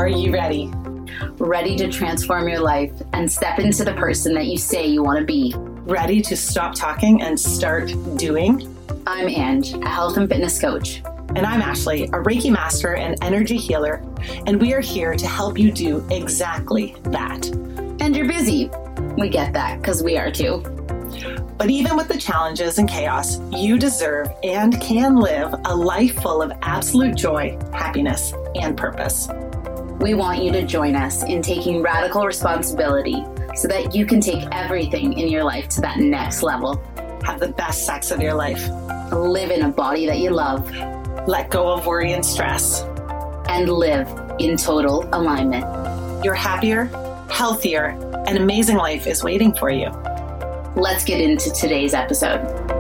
Are you ready? Ready to transform your life and step into the person that you say you want to be. Ready to stop talking and start doing? I'm Ange, a health and fitness coach. And I'm Ashley, a Reiki master and energy healer. And we are here to help you do exactly that. And you're busy. We get that, because we are too. But even with the challenges and chaos, you deserve and can live a life full of absolute joy, happiness, and purpose. We want you to join us in taking radical responsibility so that you can take everything in your life to that next level. Have the best sex of your life. Live in a body that you love. Let go of worry and stress. And live in total alignment. Your happier, healthier, and amazing life is waiting for you. Let's get into today's episode.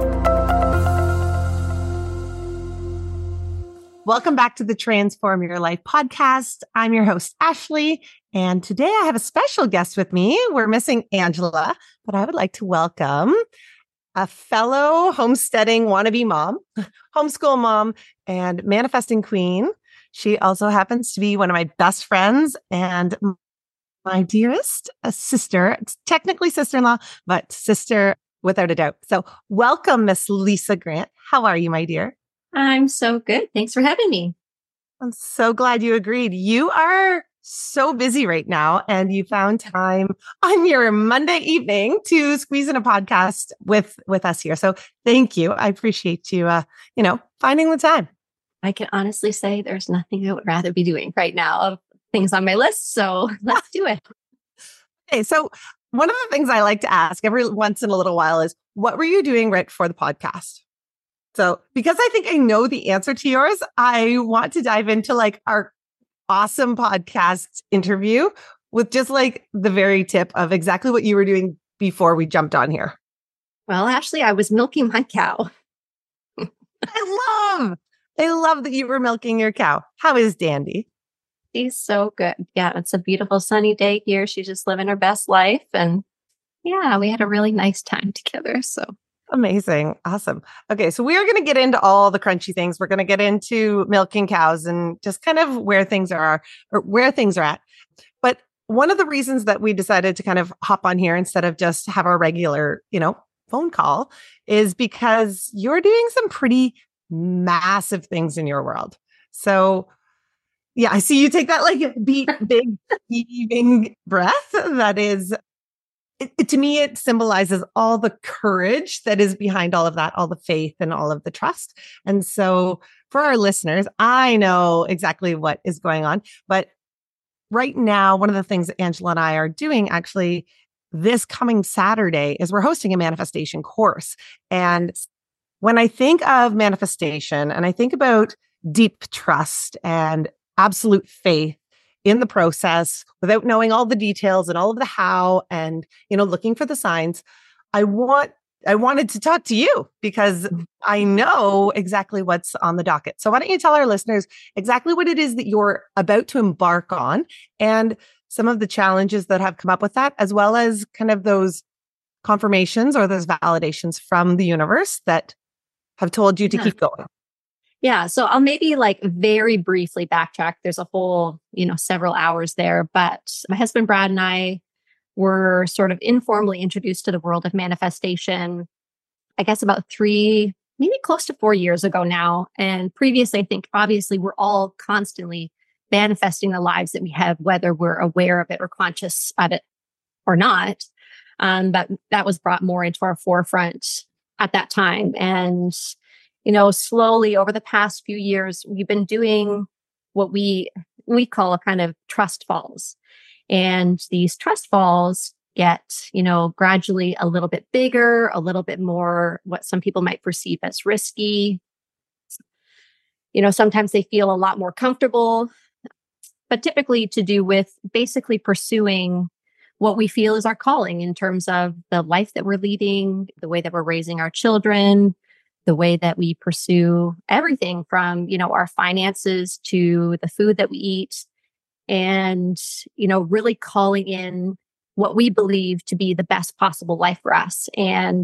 Welcome back to the Transform Your Life podcast. I'm your host, Ashley, and today I have a special guest with me. We're missing Angela, but I would like to welcome a fellow homesteading wannabe mom, homeschool mom, and manifesting queen. She also happens to be one of my best friends and my dearest sister. It's technically sister-in-law, but sister without a doubt. So welcome, Miss Lisa Grant. How are you, my dear? I'm so good. Thanks for having me. I'm so glad you agreed. You are so busy right now, and you found time on your Monday evening to squeeze in a podcast with us here. So thank you. I appreciate you, finding the time. I can honestly say there's nothing I would rather be doing right now of things on my list. So let's do it. Okay. So one of the things I like to ask every once in a little while is, what were you doing right before the podcast? So because I think I know the answer to yours, I want to dive into our awesome podcast interview with just the very tip of exactly what you were doing before we jumped on here. Well, Ashley, I was milking my cow. I love that you were milking your cow. How is Dandy? She's so good. Yeah, it's a beautiful sunny day here. She's just living her best life. And yeah, we had a really nice time together. So amazing. Awesome. Okay. So we are going to get into all the crunchy things. We're going to get into milking cows and just kind of where things are at. But one of the reasons that we decided to kind of hop on here instead of just have our regular, phone call is because you're doing some pretty massive things in your world. So yeah, I see you take that big heaving breath. That is, to me, it symbolizes all the courage that is behind all of that, all the faith and all of the trust. And so for our listeners, I know exactly what is going on. But right now, one of the things that Angela and I are doing actually this coming Saturday is we're hosting a manifestation course. And when I think of manifestation and I think about deep trust and absolute faith in the process without knowing all the details and all of the how and, looking for the signs, I wanted to talk to you because I know exactly what's on the docket. So why don't you tell our listeners exactly what it is that you're about to embark on and some of the challenges that have come up with that, as well as kind of those confirmations or those validations from the universe that have told you to keep going. Yeah. So I'll maybe very briefly backtrack. There's a whole, several hours there, but my husband, Brad, and I were sort of informally introduced to the world of manifestation, I guess about 3, maybe close to 4 years ago now. And previously, I think obviously we're all constantly manifesting the lives that we have, whether we're aware of it or conscious of it or not. But that was brought more into our forefront at that time. And slowly over the past few years, we've been doing what we call a kind of trust falls. And these trust falls get, gradually a little bit bigger, a little bit more what some people might perceive as risky. Sometimes they feel a lot more comfortable, but typically to do with basically pursuing what we feel is our calling in terms of the life that we're leading, the way that we're raising our children, the way that we pursue everything from, our finances to the food that we eat, and, really calling in what we believe to be the best possible life for us. And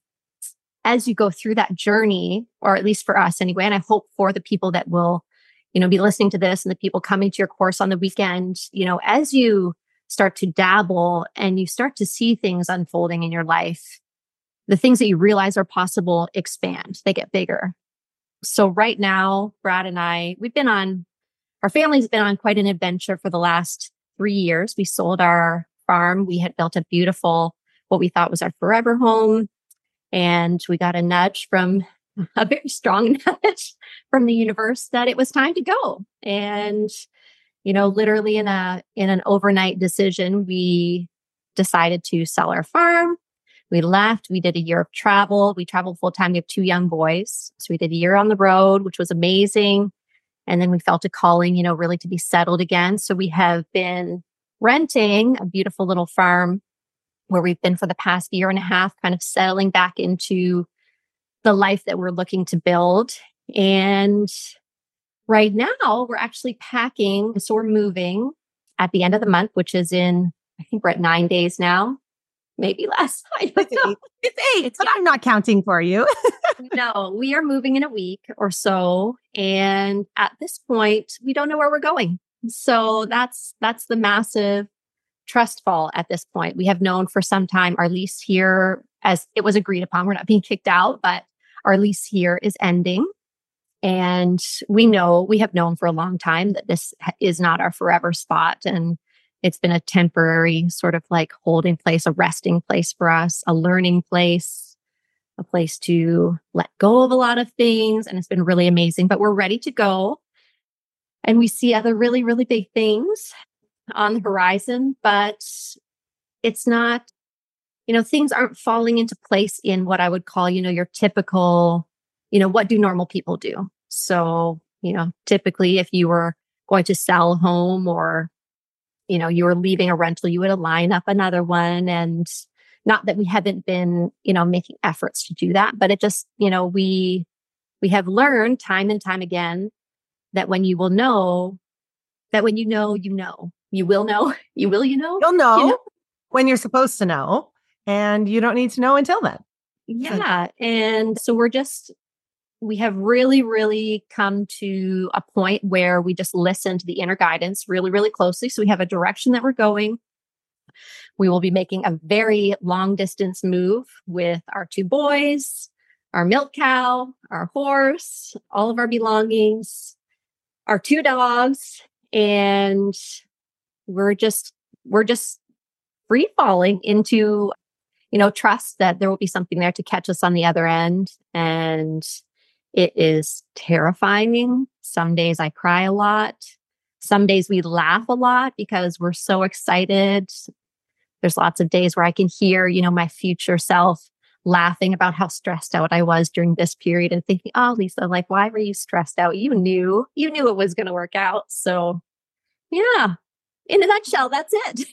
as you go through that journey, or at least for us anyway, and I hope for the people that will, be listening to this and the people coming to your course on the weekend, as you start to dabble and you start to see things unfolding in your life, the things that you realize are possible expand, they get bigger. So right now, Brad and I, our family's been on quite an adventure for the last 3 years. We sold our farm. We had built a beautiful, what we thought was our forever home. And we got a very strong nudge from the universe that it was time to go. And, literally in an overnight decision, we decided to sell our farm. We left. We did a year of travel. We traveled full time. We have 2 young boys. So we did a year on the road, which was amazing. And then we felt a calling, really to be settled again. So we have been renting a beautiful little farm where we've been for the past year and a half, kind of settling back into the life that we're looking to build. And right now we're actually packing. So we're moving at the end of the month, which is I think we're at 9 days now. Maybe less. I don't know. It's 8, but I'm not counting for you. No, we are moving in a week or so. And at this point, we don't know where we're going. So that's the massive trust fall at this point. We have known for some time our lease here, as it was agreed upon, we're not being kicked out, but our lease here is ending. And we have known for a long time that this is not our forever spot. And it's been a temporary sort of like holding place, a resting place for us, a learning place, a place to let go of a lot of things. And it's been really amazing, but we're ready to go. And we see other really, really big things on the horizon, but it's not, things aren't falling into place in what I would call, your typical, what do normal people do? So, typically if you were going to sell a home or you were leaving a rental, you would line up another one. And not that we haven't been, making efforts to do that, but it just, we have learned time and time again that when you will know, that when you know, you will know, You'll know when you're supposed to know, and you don't need to know until then. Yeah. And so we have really, really come to a point where we just listen to the inner guidance really, really closely. So we have a direction that we're going. We will be making a very long distance move with our 2 boys, our milk cow, our horse, all of our belongings, our 2 dogs. And we're just free falling into, trust that there will be something there to catch us on the other end. And it is terrifying. Some days I cry a lot. Some days we laugh a lot because we're so excited. There's lots of days where I can hear, my future self laughing about how stressed out I was during this period and thinking, oh, Lisa, like, why were you stressed out? You knew it was going to work out. So yeah, in a nutshell, that's it.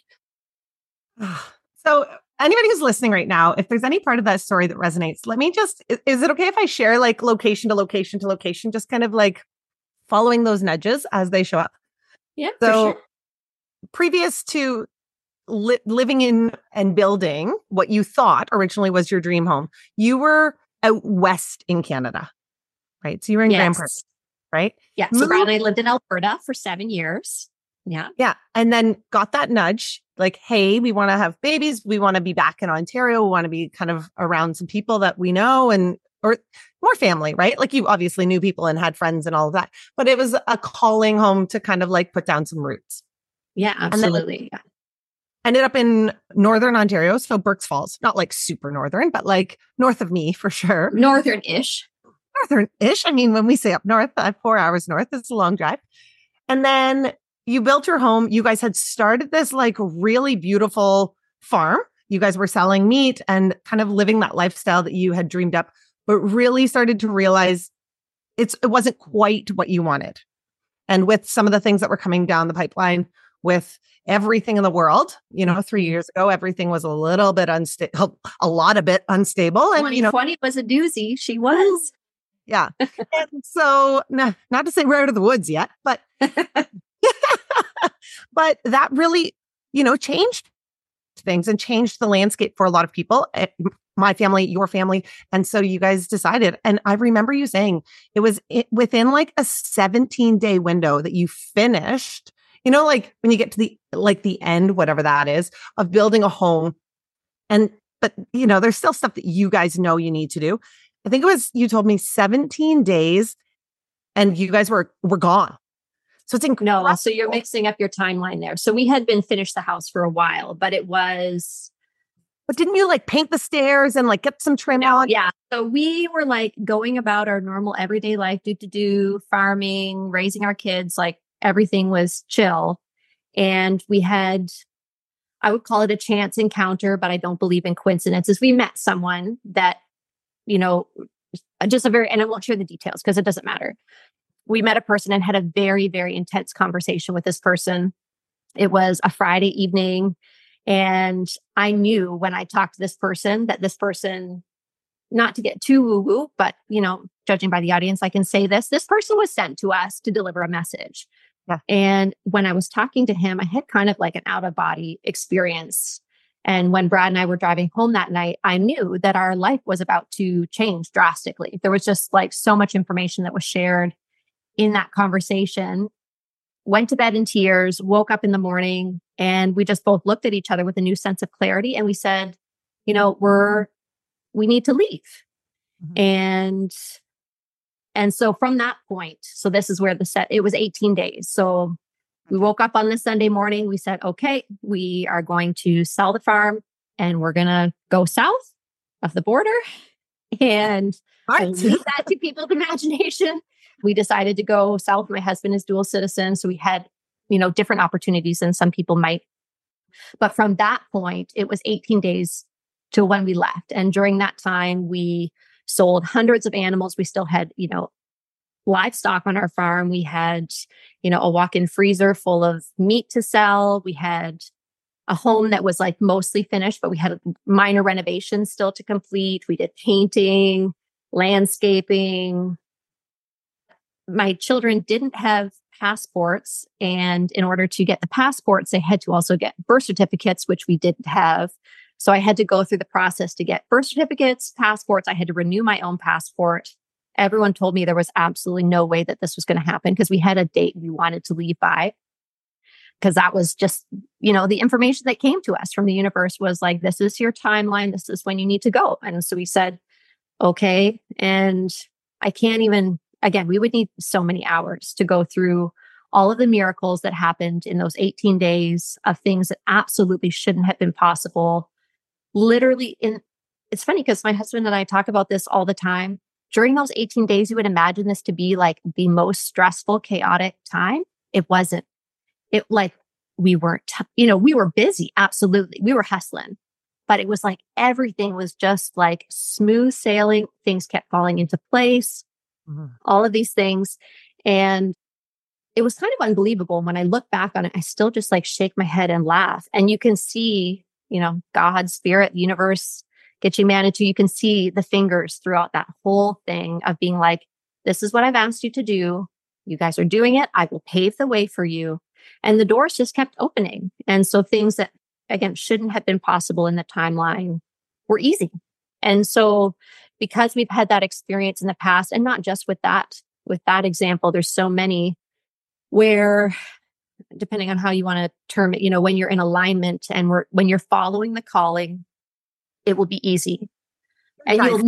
So anybody who's listening right now, if there's any part of that story that resonates, is it okay if I share like location to location to location, just kind of like following those nudges as they show up? Yeah. So for sure. Previous to living in and building what you thought originally was your dream home, you were out west in Canada, right? So you were in Grand Prairie, right? Yeah. So Brad and I lived in Alberta for 7 years. Yeah. Yeah. And then got that nudge like, hey, we want to have babies. We want to be back in Ontario. We want to be kind of around some people that we know or more family, right? Like you obviously knew people and had friends and all of that, but it was a calling home to kind of like put down some roots. Yeah, absolutely. Yeah. Ended up in Northern Ontario. So Burk's Falls, not like super northern, but like north of me for sure. Northern-ish. I mean, when we say up north, 4 hours north, it's a long drive. And then you built your home. You guys had started this like really beautiful farm. You guys were selling meat and kind of living that lifestyle that you had dreamed up, but really started to realize it wasn't quite what you wanted. And with some of the things that were coming down the pipeline with everything in the world, 3 years ago, everything was a little bit unstable, a lot of it unstable. And 2020 was a doozy. She was. Yeah. And so not to say we're out of the woods yet, but but that really, changed things and changed the landscape for a lot of people, my family, your family. And so you guys decided. And I remember you saying it was within like a 17-day window that you finished, like when you get to the end, whatever that is, of building a home. But there's still stuff that you guys know you need to do. I think you told me 17 days and you guys were gone. So it's incredible. No, so you're mixing up your timeline there. So we had been finished the house for a while, but it was... But didn't you like paint the stairs and like get some trim out? Yeah. So we were like going about our normal everyday life, do farming, raising our kids, like everything was chill. And we had, I would call it a chance encounter, but I don't believe in coincidences. We met someone that, and I won't share the details because it doesn't matter. We met a person and had a very, very intense conversation with this person. It was a Friday evening. And I knew when I talked to this person that this person, not to get too woo-woo, but, judging by the audience, I can say this person was sent to us to deliver a message. Yeah. And when I was talking to him, I had kind of like an out-of-body experience. And when Brad and I were driving home that night, I knew that our life was about to change drastically. There was just like so much information that was shared in that conversation. Went to bed in tears, woke up in the morning, and we just both looked at each other with a new sense of clarity. And we said, we need to leave. Mm-hmm. And so from that point, so this is where it was 18 days. So we woke up on this Sunday morning. We said, okay, we are going to sell the farm and we're going to go south of the border and leave that to people's imagination. We decided to go south. My husband is dual citizen. So we had, different opportunities than some people might. But from that point, it was 18 days to when we left. And during that time, we sold hundreds of animals. We still had, livestock on our farm. We had, a walk-in freezer full of meat to sell. We had a home that was like mostly finished, but we had minor renovations still to complete. We did painting, landscaping. My children didn't have passports. And in order to get the passports, they had to also get birth certificates, which we didn't have. So I had to go through the process to get birth certificates, passports. I had to renew my own passport. Everyone told me there was absolutely no way that this was going to happen because we had a date we wanted to leave by. Because that was just, the information that came to us from the universe was like, this is your timeline. This is when you need to go. And so we said, okay. And I can't even, again, we would need so many hours to go through all of the miracles that happened in those 18 days of things that absolutely shouldn't have been possible. Literally, it's funny because my husband and I talk about this all the time. During those 18 days, you would imagine this to be like the most stressful, chaotic time. It wasn't. It like we weren't, we were busy. Absolutely. We were hustling, but it was like everything was just like smooth sailing. Things kept falling into place, all of these things. And it was kind of unbelievable. When I look back on it, I still just like shake my head and laugh. And you can see, God, spirit, universe, Gitche Manitou, you can see the fingers throughout that whole thing of being like, this is what I've asked you to do. You guys are doing it. I will pave the way for you. And the doors just kept opening. And so things that, again, shouldn't have been possible in the timeline were easy. And so because we've had that experience in the past, and not just with that example, there's so many where, depending on how you want to term it, when you're in alignment and when you're following the calling, it will be easy. And you'll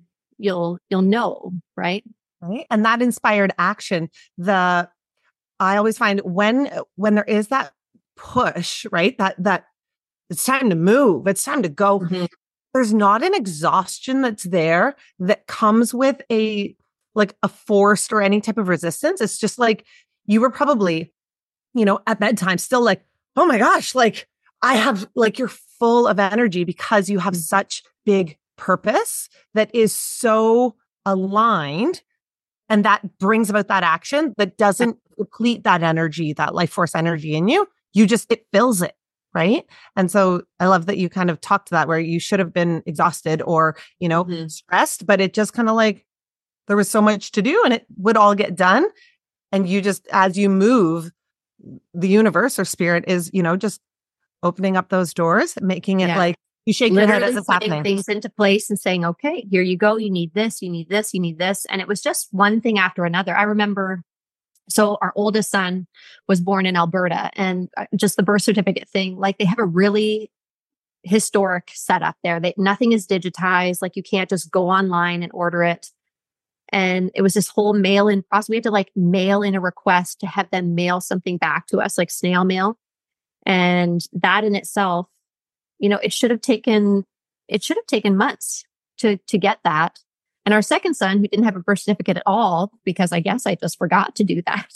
know, right? Right. And that inspired action. I always find when there is that push, right? That it's time to move, it's time to go. Mm-hmm. There's not an exhaustion that's there that comes with a forced or any type of resistance. It's just like you were probably, at bedtime still like, oh my gosh, like I have you're full of energy because you have such big purpose that is so aligned. And that brings about that action that doesn't deplete that energy, that life force energy in you. It fills it. Right. And so I love that you kind of talked to that where you should have been exhausted or, stressed, but it just kind of like there was so much to do and it would all get done. And you just, as you move, the universe or spirit is, just opening up those doors, making it like You shake your head as Literally it's putting happening. things into place and saying, okay, here you go. You need this, you need this, you need this. And it was just one thing after another. I remember, so our oldest son was born in Alberta, and just the birth certificate thing, like they have a really historic setup there. Nothing is digitized. Like you can't just go online and order it. And it was this whole mail-in process. We had to like mail in a request to have them mail something back to us, like snail mail. And that in itself, it should have taken months to get that. And our second son, who didn't have a birth certificate at all, because I guess I just forgot to do that.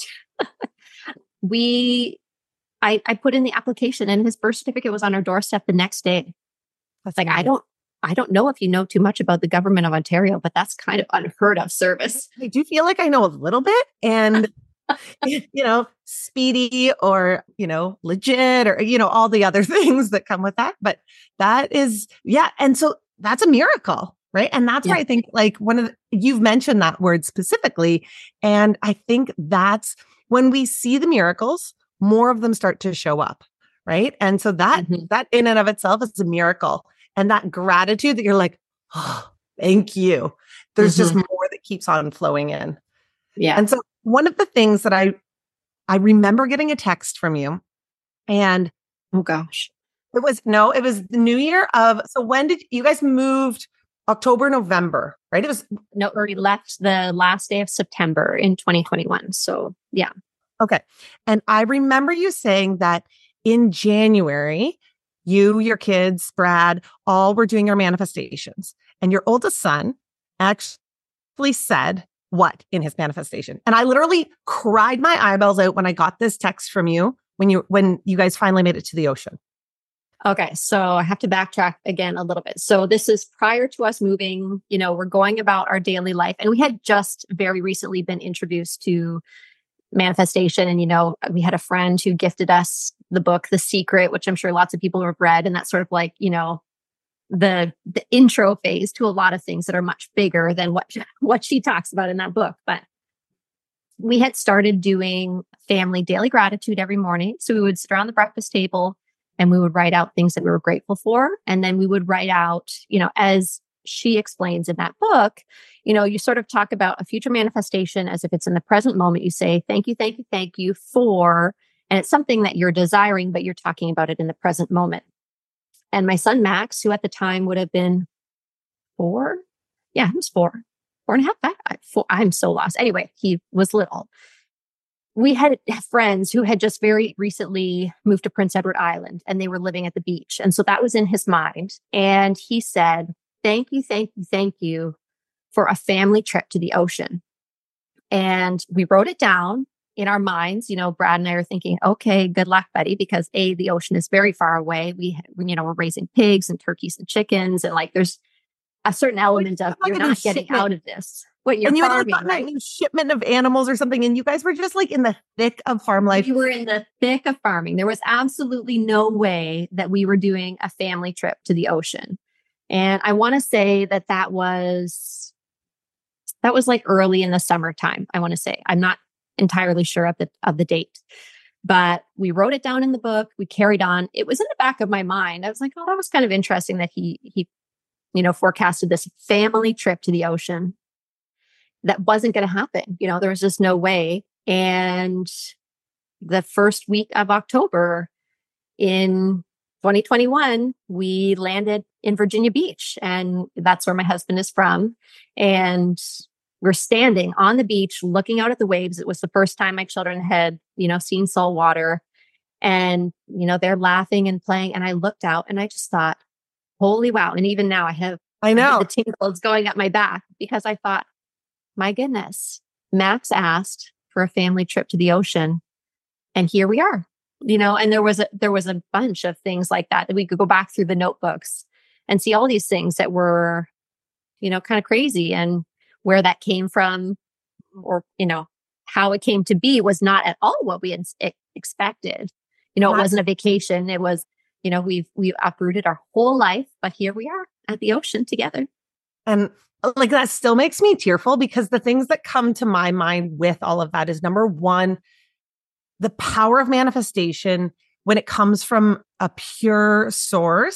I put in the application, and his birth certificate was on our doorstep the next day. It's like, I don't know if you know too much about the government of Ontario, but that's kind of unheard of service. I do feel like I know a little bit, and speedy or, legit or, all the other things that come with that. But that is, yeah. And so that's a miracle, right? And that's where I think like you've mentioned that word specifically. And I think that's when we see the miracles, more of them start to show up. Right. And so that in and of itself is a miracle. And that gratitude that you're like, oh, thank you. There's just more that keeps on flowing in. Yeah. And so one of the things that I remember getting a text from you, and oh gosh, it was the new year so when did you guys moved? October, November, right? We left the last day of September in 2021. So yeah. Okay. And I remember you saying that in January, you, your kids, Brad, all were doing your manifestations. And your oldest son actually said what in his manifestation? And I literally cried my eyeballs out when I got this text from you when you guys finally made it to the ocean. Okay. So I have to backtrack again a little bit. So this is prior to us moving, we're going about our daily life, and we had just very recently been introduced to manifestation. And, we had a friend who gifted us the book, The Secret, which I'm sure lots of people have read. And that's sort of like, the intro phase to a lot of things that are much bigger than what she talks about in that book. But we had started doing family daily gratitude every morning. So we would sit around the breakfast table and we would write out things that we were grateful for. And then we would write out, as she explains in that book, you sort of talk about a future manifestation as if it's in the present moment. You say, thank you, thank you, thank you for, and it's something that you're desiring, but you're talking about it in the present moment. And my son, Max, who at the time would have been 4. Yeah, he was 4.5. I'm so lost. Anyway, he was little. We had friends who had just very recently moved to Prince Edward Island, and they were living at the beach. And so that was in his mind. And he said, thank you, thank you, thank you for a family trip to the ocean. And we wrote it down in our minds. Brad and I are thinking, okay, good luck, buddy, because the ocean is very far away. We're raising pigs and turkeys and chickens. And like, there's a certain element of you're not getting out of this. And you farming, had like a new shipment of animals or something, and you guys were just like in the thick of farm life. We were in the thick of farming. There was absolutely no way that we were doing a family trip to the ocean. And I want to say that was like early in the summertime. I want to say, I'm not entirely sure of the date, but we wrote it down in the book. We carried on. It was in the back of my mind. I was like, oh, that was kind of interesting that he forecasted this family trip to the ocean. That wasn't going to happen. There was just no way. And the first week of October in 2021, we landed in Virginia Beach, and that's where my husband is from. And we're standing on the beach, looking out at the waves. It was the first time my children had, seen salt water, and, they're laughing and playing. And I looked out and I just thought, holy wow. And even now I know the tingles going up my back, because I thought, my goodness, Max asked for a family trip to the ocean, and here we are. And there was a bunch of things like that we could go back through the notebooks and see all these things that were, kind of crazy, and where that came from, or, how it came to be was not at all what we had expected. It wasn't a vacation. It was, we've uprooted our whole life, but here we are at the ocean together. And like, that still makes me tearful, because the things that come to my mind with all of that is, number one, the power of manifestation when it comes from a pure source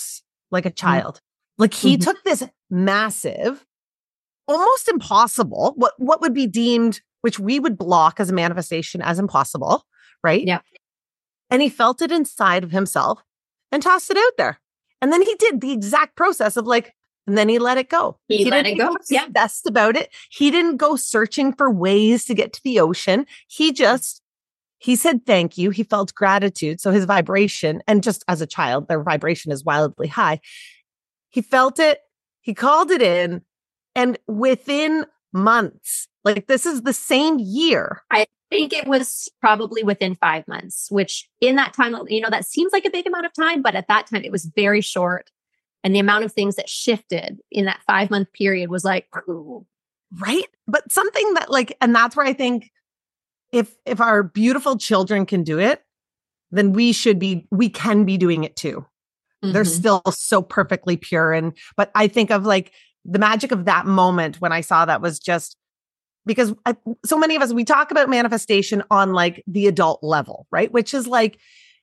like a child. Like he took this massive, almost impossible, what would be deemed, which we would block as a manifestation as impossible, right? Yeah. And he felt it inside of himself and tossed it out there. And then he did the exact process of like, and then he let it go. He let it go. Yeah. Obsessed about it. He didn't go searching for ways to get to the ocean. He said thank you. He felt gratitude. So his vibration, and just as a child, their vibration is wildly high. He felt it. He called it in. And within months, like this is the same year. I think it was probably within 5 months, which in that time, that seems like a big amount of time, but at that time it was very short. And the amount of things that shifted in that 5-month period was like, ooh. Right. But something that like, and that's where I think if our beautiful children can do it, then we can be doing it too. They're still so perfectly pure. But I think of like the magic of that moment when I saw that was just because so many of us, we talk about manifestation on like the adult level, right? Which is like,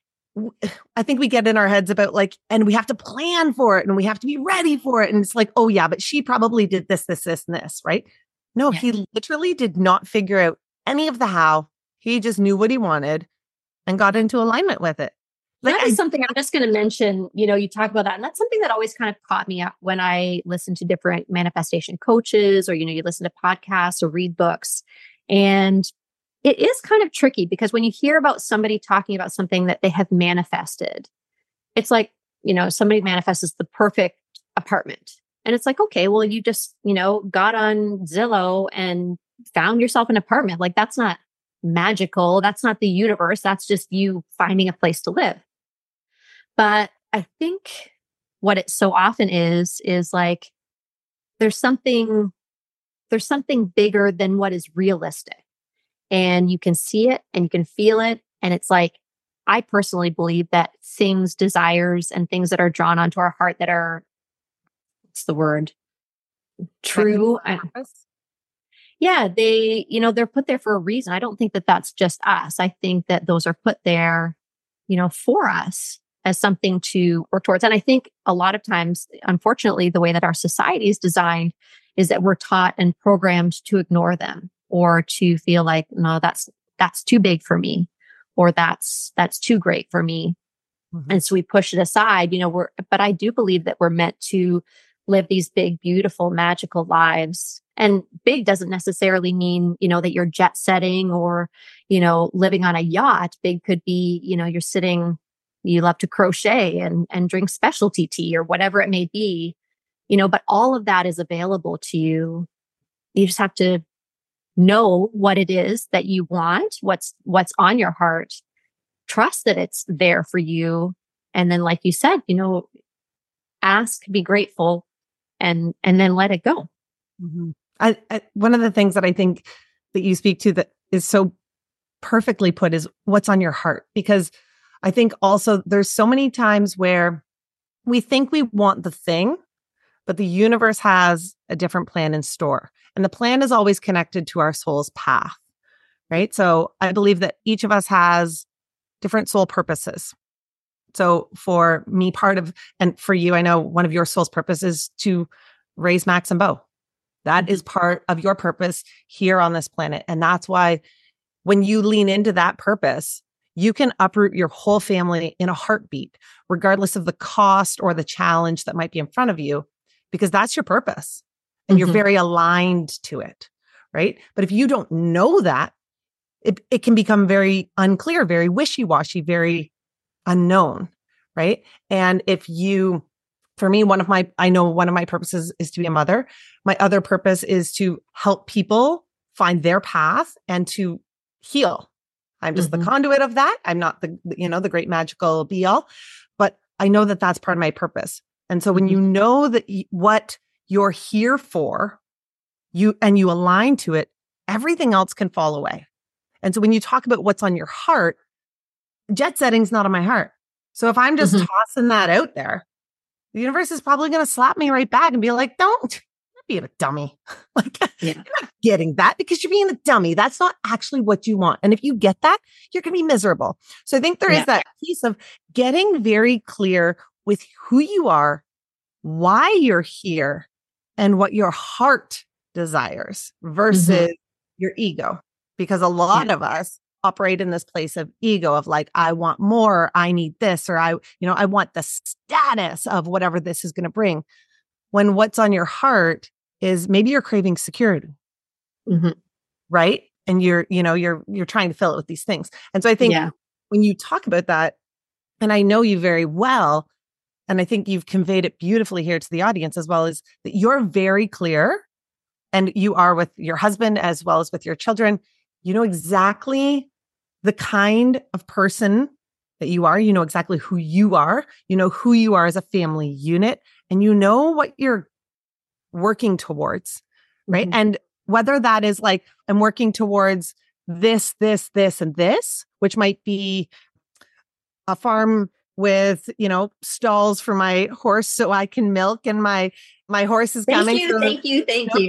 I think we get in our heads about like, and we have to plan for it and we have to be ready for it. And it's like, oh yeah, but she probably did this, this, this, and this, right? No, he literally did not figure out any of the how. He just knew what he wanted and got into alignment with it. Like, that is something I'm just going to mention, you talk about that. And that's something that always kind of caught me up when I listen to different manifestation coaches or, you listen to podcasts or read books. And it is kind of tricky because when you hear about somebody talking about something that they have manifested, it's like, somebody manifests the perfect apartment. And it's like, okay, well, you just, got on Zillow and found yourself an apartment. Like that's not magical. That's not the universe. That's just you finding a place to live. But I think what it so often is like, there's something bigger than what is realistic. And you can see it and you can feel it. And it's like, I personally believe that things, desires, and things that are drawn onto our heart that are, what's the word? True. Yeah, they're put there for a reason. I don't think that that's just us. I think that those are put there, for us as something to work towards. And I think a lot of times, unfortunately, the way that our society is designed is that we're taught and programmed to ignore them or to feel like, no, that's too big for me, or that's too great for me. And so we push it aside, but I do believe that we're meant to live these big, beautiful, magical lives. And big doesn't necessarily mean, that you're jet setting or, living on a yacht. Big could be, you love to crochet and drink specialty tea or whatever it may be, but all of that is available to you. You just have to know what it is that you want, what's on your heart, trust that it's there for you. And then, like you said, ask, be grateful, and then let it go. I one of the things that I think that you speak to that is so perfectly put is what's on your heart. Because I think also there's so many times where we think we want the thing, but the universe has a different plan in store. And the plan is always connected to our soul's path, right? So I believe that each of us has different soul purposes. So for me, and for you, I know one of your soul's purposes is to raise Max and Bo. That is part of your purpose here on this planet. And that's why when you lean into that purpose, you can uproot your whole family in a heartbeat, regardless of the cost or the challenge that might be in front of you, because that's your purpose and you're very aligned to it, right? But if you don't know that, it can become very unclear, very wishy-washy, very unknown, right? And for me, I know one of my purposes is to be a mother. My other purpose is to help people find their path and to heal. I'm just the conduit of that. I'm not the great magical be all, but I know that that's part of my purpose. And so when you know that what you're here for, you align to it, everything else can fall away. And so when you talk about what's on your heart, jet setting's not on my heart. So if I'm just tossing that out there, the universe is probably going to slap me right back and be like, don't be a dummy. You're not getting that because you're being a dummy. That's not actually what you want. And if you get that, you're going to be miserable. So I think there is that piece of getting very clear with who you are why you're here and what your heart desires versus your ego. Because a lot of us operate in this place of ego of like, I want more, I need this, or I want the status of whatever this is going to bring. When what's on your heart is maybe you're craving security, right? And you're trying to fill it with these things. And so I think when you talk about that, and I know you very well, and I think you've conveyed it beautifully here to the audience as well, is that you're very clear, and you are with your husband as well as with your children. You know exactly the kind of person that you are. You know exactly who you are. You know who you are as a family unit, and you know what you're working towards, right? And whether that is like, I'm working towards this, this, this, and this, which might be a farm with, stalls for my horse so I can milk, and my horse is coming. Thank you.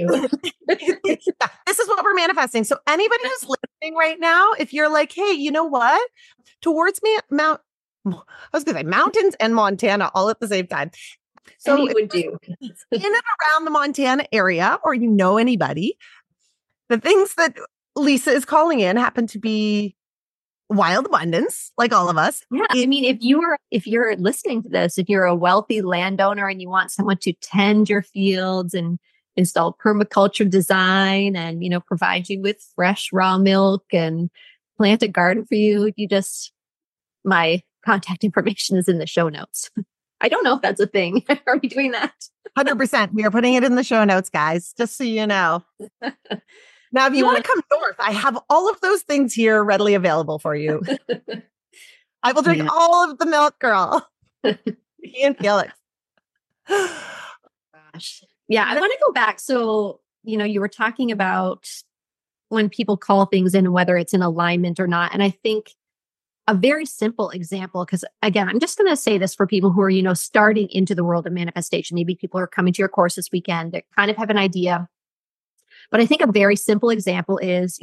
This is what we're manifesting. So anybody who's listening right now, if you're like, hey, you know what? Towards me, mountains and Montana all at the same time. So would do in and around the Montana area, or anybody, the things that Lisa is calling in happen to be wild abundance, like all of us. Yeah. I mean, if you're listening to this, if you're a wealthy landowner and you want someone to tend your fields and install permaculture design and, provide you with fresh raw milk and plant a garden for you, my contact information is in the show notes. I don't know if that's a thing. Are we doing that? 100%. We are putting it in the show notes, guys, just so you know. Now, if you want to come north, I have all of those things here readily available for you. I will drink all of the milk, girl. You can't feel it. Gosh. Yeah, I want to go back. So, you were talking about when people call things in, whether it's in alignment or not. And I think a very simple example, because again, I'm just going to say this for people who are, starting into the world of manifestation. Maybe people are coming to your course this weekend that kind of have an idea. But I think a very simple example is,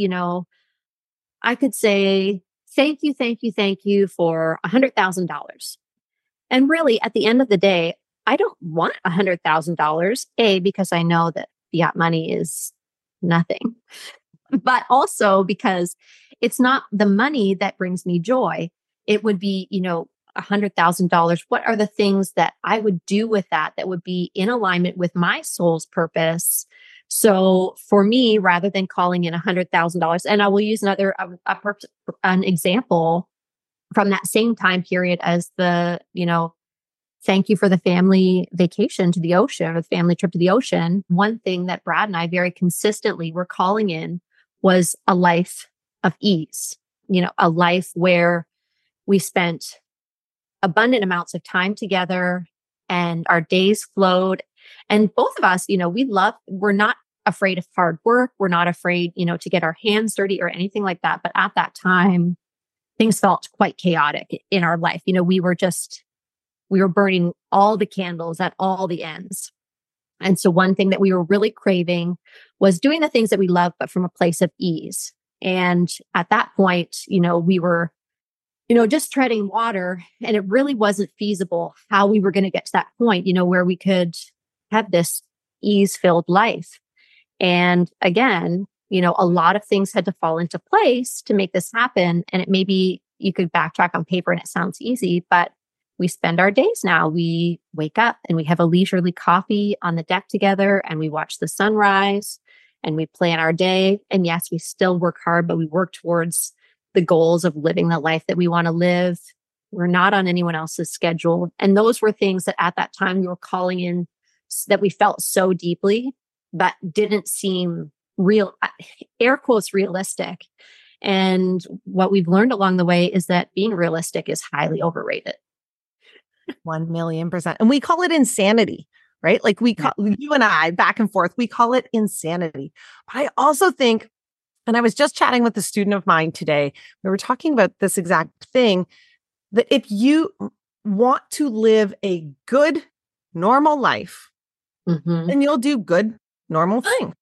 I could say, thank you for $100,000. And really, at the end of the day, I don't want $100,000, because I know that fiat money is nothing, but also because it's not the money that brings me joy. It would be, $100,000. What are the things that I would do with that would be in alignment with my soul's purpose? So for me, rather than calling in $100,000, and I will use an example from that same time period as the, thank you for the family vacation to the ocean, or the family trip to the ocean. One thing that Brad and I very consistently were calling in was a life of ease, a life where we spent abundant amounts of time together and our days flowed. And both of us, we're not afraid of hard work. We're not afraid, to get our hands dirty or anything like that. But at that time, things felt quite chaotic in our life. We were burning all the candles at all the ends. And so one thing that we were really craving was doing the things that we love, but from a place of ease. And at that point, we were, just treading water, and it really wasn't feasible how we were going to get to that point, where we could have this ease-filled life. And again, a lot of things had to fall into place to make this happen. And it maybe you could backtrack on paper and it sounds easy, but we spend our days now. We wake up and we have a leisurely coffee on the deck together, and we watch the sunrise and we plan our day. And yes, we still work hard, but we work towards the goals of living the life that we want to live. We're not on anyone else's schedule. And those were things that at that time we were calling in that we felt so deeply, but didn't seem real, air quotes, realistic. And what we've learned along the way is that being realistic is highly overrated. 1,000,000%. And we call it insanity, right? Like you and I back and forth, we call it insanity. But I also think, and I was just chatting with a student of mine today, we were talking about this exact thing, that if you want to live a good, normal life, then you'll do good, normal things.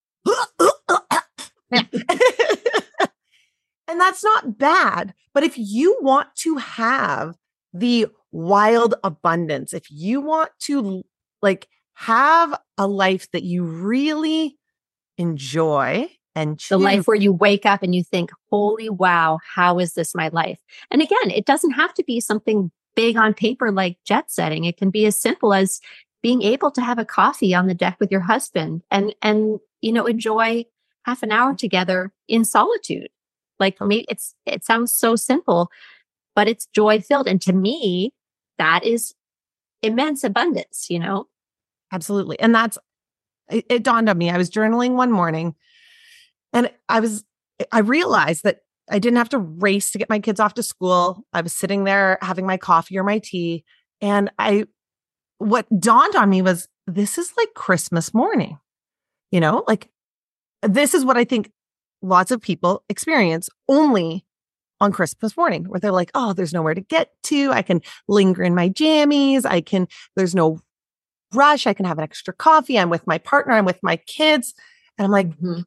And that's not bad. But if you want to have the wild abundance, if you want to like have a life that you really enjoy and The life where you wake up and you think, holy wow, how is this my life? And again, it doesn't have to be something big on paper like jet setting. It can be as simple as being able to have a coffee on the deck with your husband and enjoy half an hour together in solitude. Like maybe it sounds so simple, but it's joy filled. And to me, that is immense abundance, Absolutely. And it dawned on me. I was journaling one morning and I realized that I didn't have to race to get my kids off to school. I was sitting there having my coffee or my tea. And what dawned on me was, this is like Christmas morning, like this is what I think lots of people experience only on Christmas morning, where they're like, oh, there's nowhere to get to. I can linger in my jammies. There's no rush. I can have an extra coffee. I'm with my partner. I'm with my kids. And I'm like,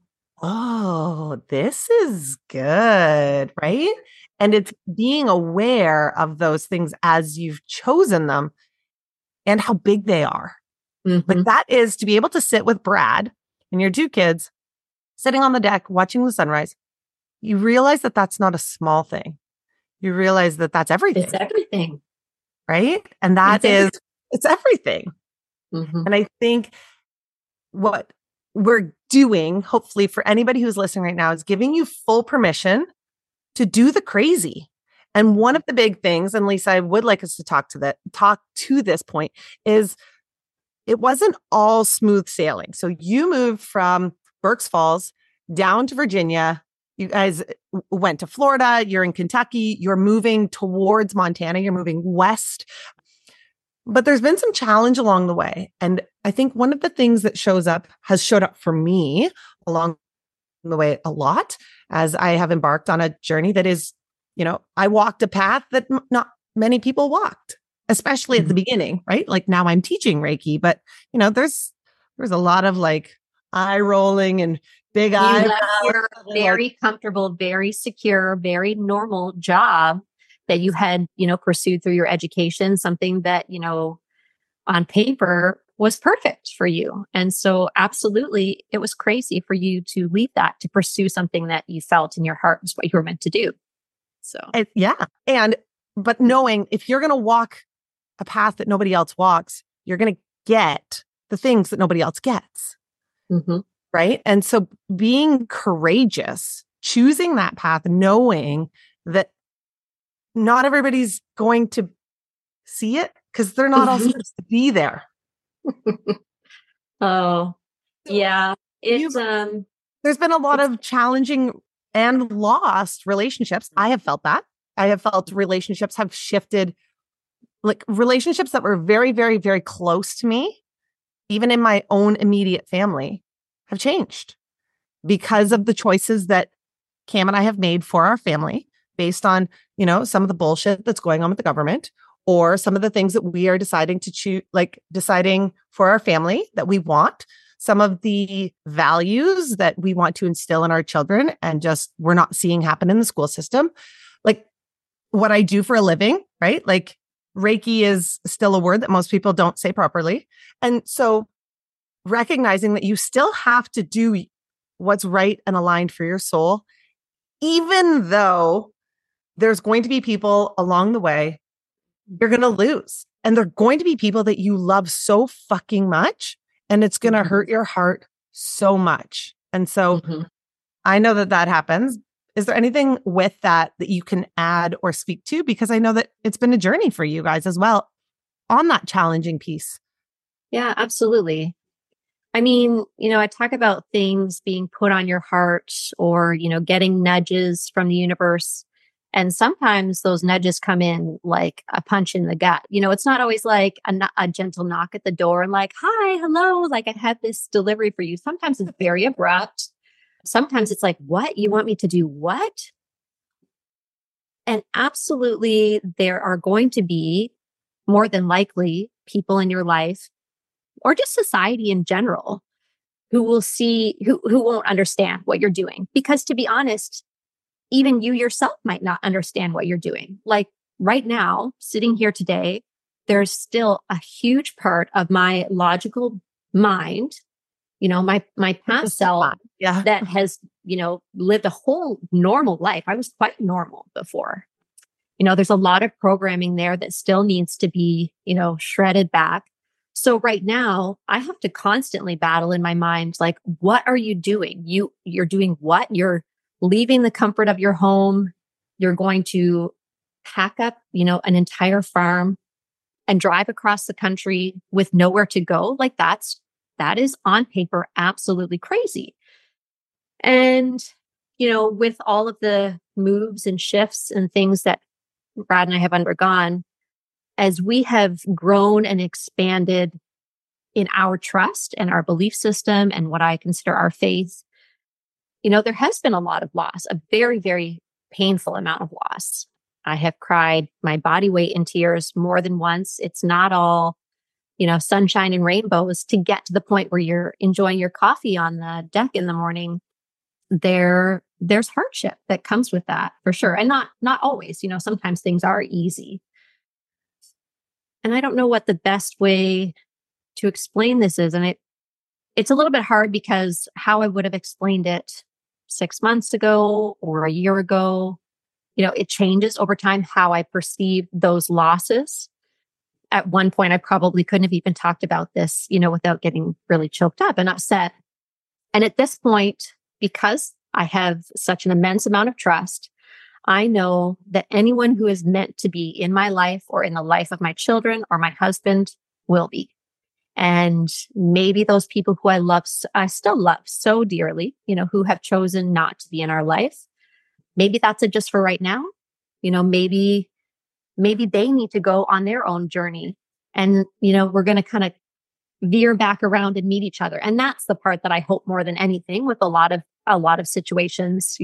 oh, this is good. Right. And it's being aware of those things as you've chosen them and how big they are. Like that is to be able to sit with Brad and your two kids sitting on the deck, watching the sunrise. You realize that that's not a small thing. You realize that that's everything. It's everything. Right. And it's everything. And I think what we're doing, hopefully for anybody who's listening right now, is giving you full permission to do the crazy. And one of the big things, and Lisa, I would like us to talk to this point, is it wasn't all smooth sailing. So you moved from Berks Falls down to Virginia. You guys went to Florida. You're in Kentucky. You're moving towards Montana. You're moving west. But there's been some challenge along the way. And I think one of the things that has showed up for me along the way a lot, as I have embarked on a journey that is, I walked a path that not many people walked, especially at the beginning, right? Like now I'm teaching Reiki, but there's a lot of like eye rolling and big eyes. Your very comfortable, very secure, very normal job that you had, pursued through your education, something that, on paper was perfect for you. And so absolutely, it was crazy for you to leave that to pursue something that you felt in your heart was what you were meant to do. So, but knowing if you're going to walk a path that nobody else walks, you're going to get the things that nobody else gets. Right. And so being courageous, choosing that path, knowing that not everybody's going to see it because they're not all supposed to be there. Oh, yeah. There's been a lot of challenging and lost relationships. I have felt that. I have felt relationships have shifted, like relationships that were very, very, very close to me, even in my own immediate family, have changed because of the choices that Cam and I have made for our family based on, some of the bullshit that's going on with the government or some of the things that we are deciding to choose, like deciding for our family that we want, some of the values that we want to instill in our children and just we're not seeing happen in the school system. Like what I do for a living, right? Like Reiki is still a word that most people don't say properly. And so recognizing that you still have to do what's right and aligned for your soul, even though there's going to be people along the way you're going to lose. And they're going to be people that you love so fucking much. And it's going to hurt your heart so much. And so I know that happens. Is there anything with that you can add or speak to? Because I know that it's been a journey for you guys as well on that challenging piece. Yeah, absolutely. I mean, I talk about things being put on your heart or, getting nudges from the universe. And sometimes those nudges come in like a punch in the gut. It's not always like a gentle knock at the door and like, hi, hello, like I had this delivery for you. Sometimes it's very abrupt. Sometimes it's like, what? You want me to do what? And absolutely, there are going to be more than likely people in your life or just society in general who will see, who won't understand what you're doing. Because to be honest, even you yourself might not understand what you're doing. Like right now, sitting here today, there's still a huge part of my logical mind, my past self that has, lived a whole normal life. I was quite normal before. There's a lot of programming there that still needs to be, shredded back. So right now I have to constantly battle in my mind, like, what are you doing? You're doing what? You're leaving the comfort of your home. You're going to pack up, an entire farm and drive across the country with nowhere to go. Like that is on paper absolutely crazy. And, with all of the moves and shifts and things that Brad and I have undergone, as we have grown and expanded in our trust and our belief system and what I consider our faith, there has been a lot of loss, a very, very painful amount of loss. I have cried my body weight in tears more than once. It's not all, sunshine and rainbows to get to the point where you're enjoying your coffee on the deck in the morning. There's hardship that comes with that for sure. And not always, sometimes things are easy. And I don't know what the best way to explain this is. And it's a little bit hard because how I would have explained it 6 months ago or a year ago, it changes over time how I perceive those losses. At one point, I probably couldn't have even talked about this, without getting really choked up and upset. And at this point, because I have such an immense amount of trust, I know that anyone who is meant to be in my life or in the life of my children or my husband will be. And maybe those people who I still love so dearly, who have chosen not to be in our life, maybe that's it just for right now. Maybe they need to go on their own journey and, we're going to kind of veer back around and meet each other. And that's the part that I hope more than anything with a lot of situations,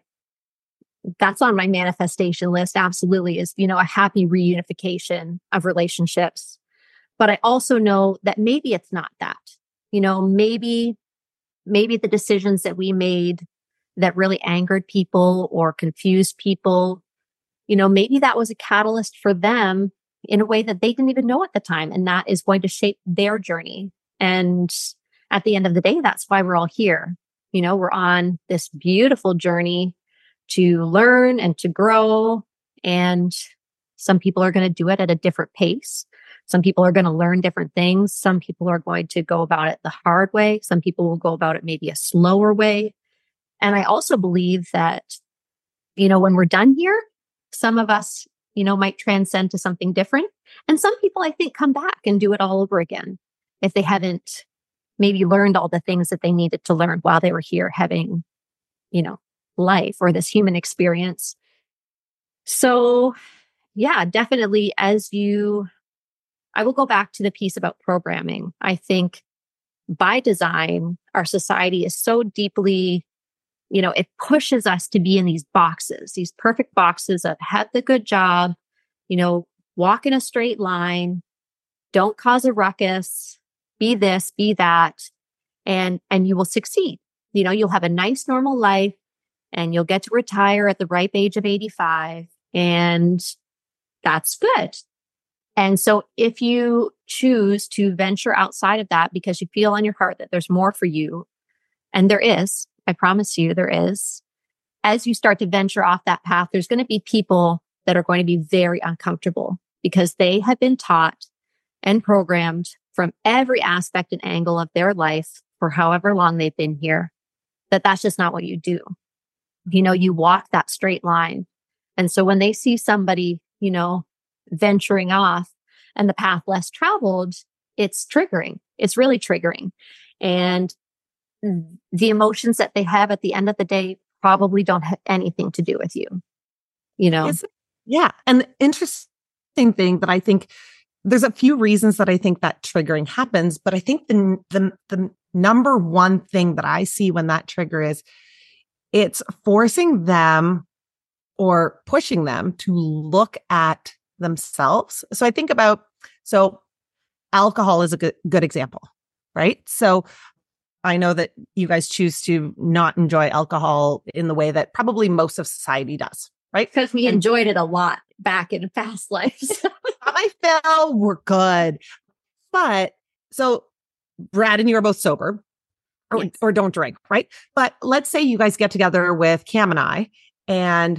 that's on my manifestation list. Absolutely is, a happy reunification of relationships. But I also know that maybe it's not that, maybe the decisions that we made that really angered people or confused people, maybe that was a catalyst for them in a way that they didn't even know at the time. And that is going to shape their journey. And at the end of the day, that's why we're all here. We're on this beautiful journey to learn and to grow. And some people are going to do it at a different pace. Some people are going to learn different things. Some people are going to go about it the hard way. Some people will go about it maybe a slower way. And I also believe that, when we're done here, some of us, might transcend to something different. And some people, I think, come back and do it all over again if they haven't maybe learned all the things that they needed to learn while they were here having, life or this human experience. So yeah, definitely I will go back to the piece about programming. I think by design, our society is so deeply, it pushes us to be in these boxes, these perfect boxes of have the good job, walk in a straight line, don't cause a ruckus, be this, be that, and you will succeed. You'll have a nice normal life and you'll get to retire at the ripe age of 85, and that's good. And so if you choose to venture outside of that because you feel on your heart that there's more for you, and there is, I promise you there is, as you start to venture off that path, there's going to be people that are going to be very uncomfortable because they have been taught and programmed from every aspect and angle of their life for however long they've been here, that's just not what you do. You walk that straight line. And so when they see somebody, venturing off and the path less traveled, it's triggering. It's really triggering. And the emotions that they have at the end of the day probably don't have anything to do with you, Yeah. And the interesting thing that I think there's a few reasons that I think that triggering happens, but I think the number one thing that I see when that trigger is it's forcing them or pushing them to look at themselves. So I think about, alcohol is a good example, right? So I know that you guys choose to not enjoy alcohol in the way that probably most of society does, right? Because we enjoyed it a lot back in past lives. I fell, we're good. But so Brad and you are both sober or don't drink, right? But let's say you guys get together with Cam and I, and,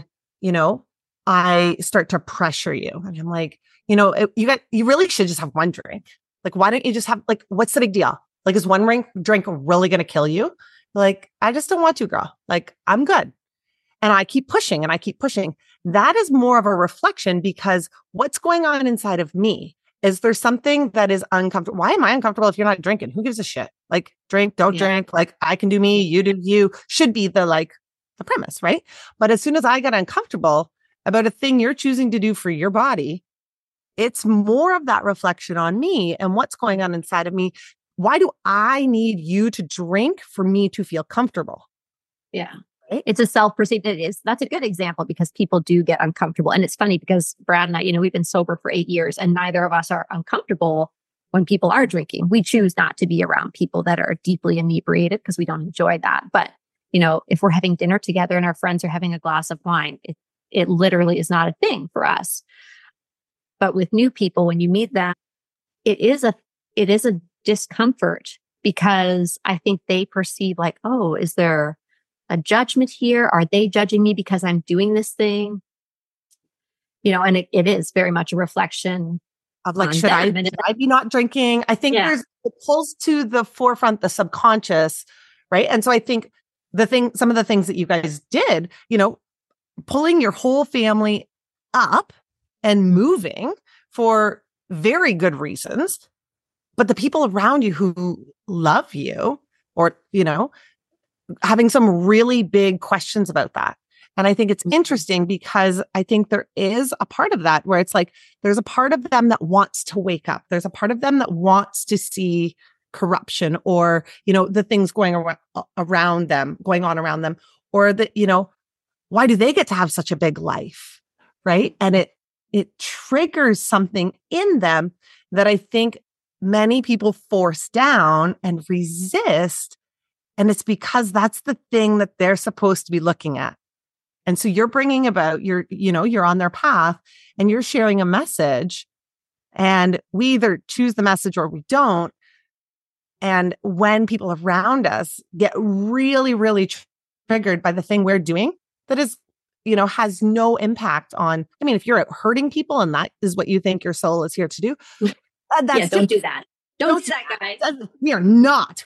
I start to pressure you. And I'm like, you really should just have one drink. Like, why don't you just have, like, what's the big deal? Like, is one drink really going to kill you? Like, I just don't want to, girl. Like, I'm good. And I keep pushing and I keep pushing. That is more of a reflection, because what's going on inside of me is there something that is uncomfortable. Why am I uncomfortable if you're not drinking? Who gives a shit? Like, drink, don't drink. Like, I can do me, you do you, should be the premise, right? But as soon as I get uncomfortable about a thing you're choosing to do for your body, it's more of that reflection on me and what's going on inside of me. Why do I need you to drink for me to feel comfortable? Yeah. Right? It's a self-perceived. That's a good example, because people do get uncomfortable. And it's funny because Brad and I, we've been sober for 8 years, and neither of us are uncomfortable when people are drinking. We choose not to be around people that are deeply inebriated because we don't enjoy that. But, if we're having dinner together and our friends are having a glass of wine, it literally is not a thing for us. But with new people, when you meet them, it is a discomfort, because I think they perceive like, oh, is there a judgment here? Are they judging me because I'm doing this thing? And it is very much a reflection of like, should I be not drinking? I think it pulls to the forefront the subconscious, right? And so I think some of the things that you guys did, pulling your whole family up and moving for very good reasons, but the people around you who love you, or, having some really big questions about that. And I think it's interesting, because I think there is a part of that where it's like, there's a part of them that wants to wake up. There's a part of them that wants to see corruption, or, the things going on around them, or that, why do they get to have such a big life? Right. And it triggers something in them that I think many people force down and resist. And it's because that's the thing that they're supposed to be looking at. And so you're bringing about you're on their path and you're sharing a message, and we either choose the message or we don't. And when people around us get really, really triggered by the thing we're doing, that is, has no impact on, if you're out hurting people and that is what you think your soul is here to do. Don't do that. Don't do that, guys. We are not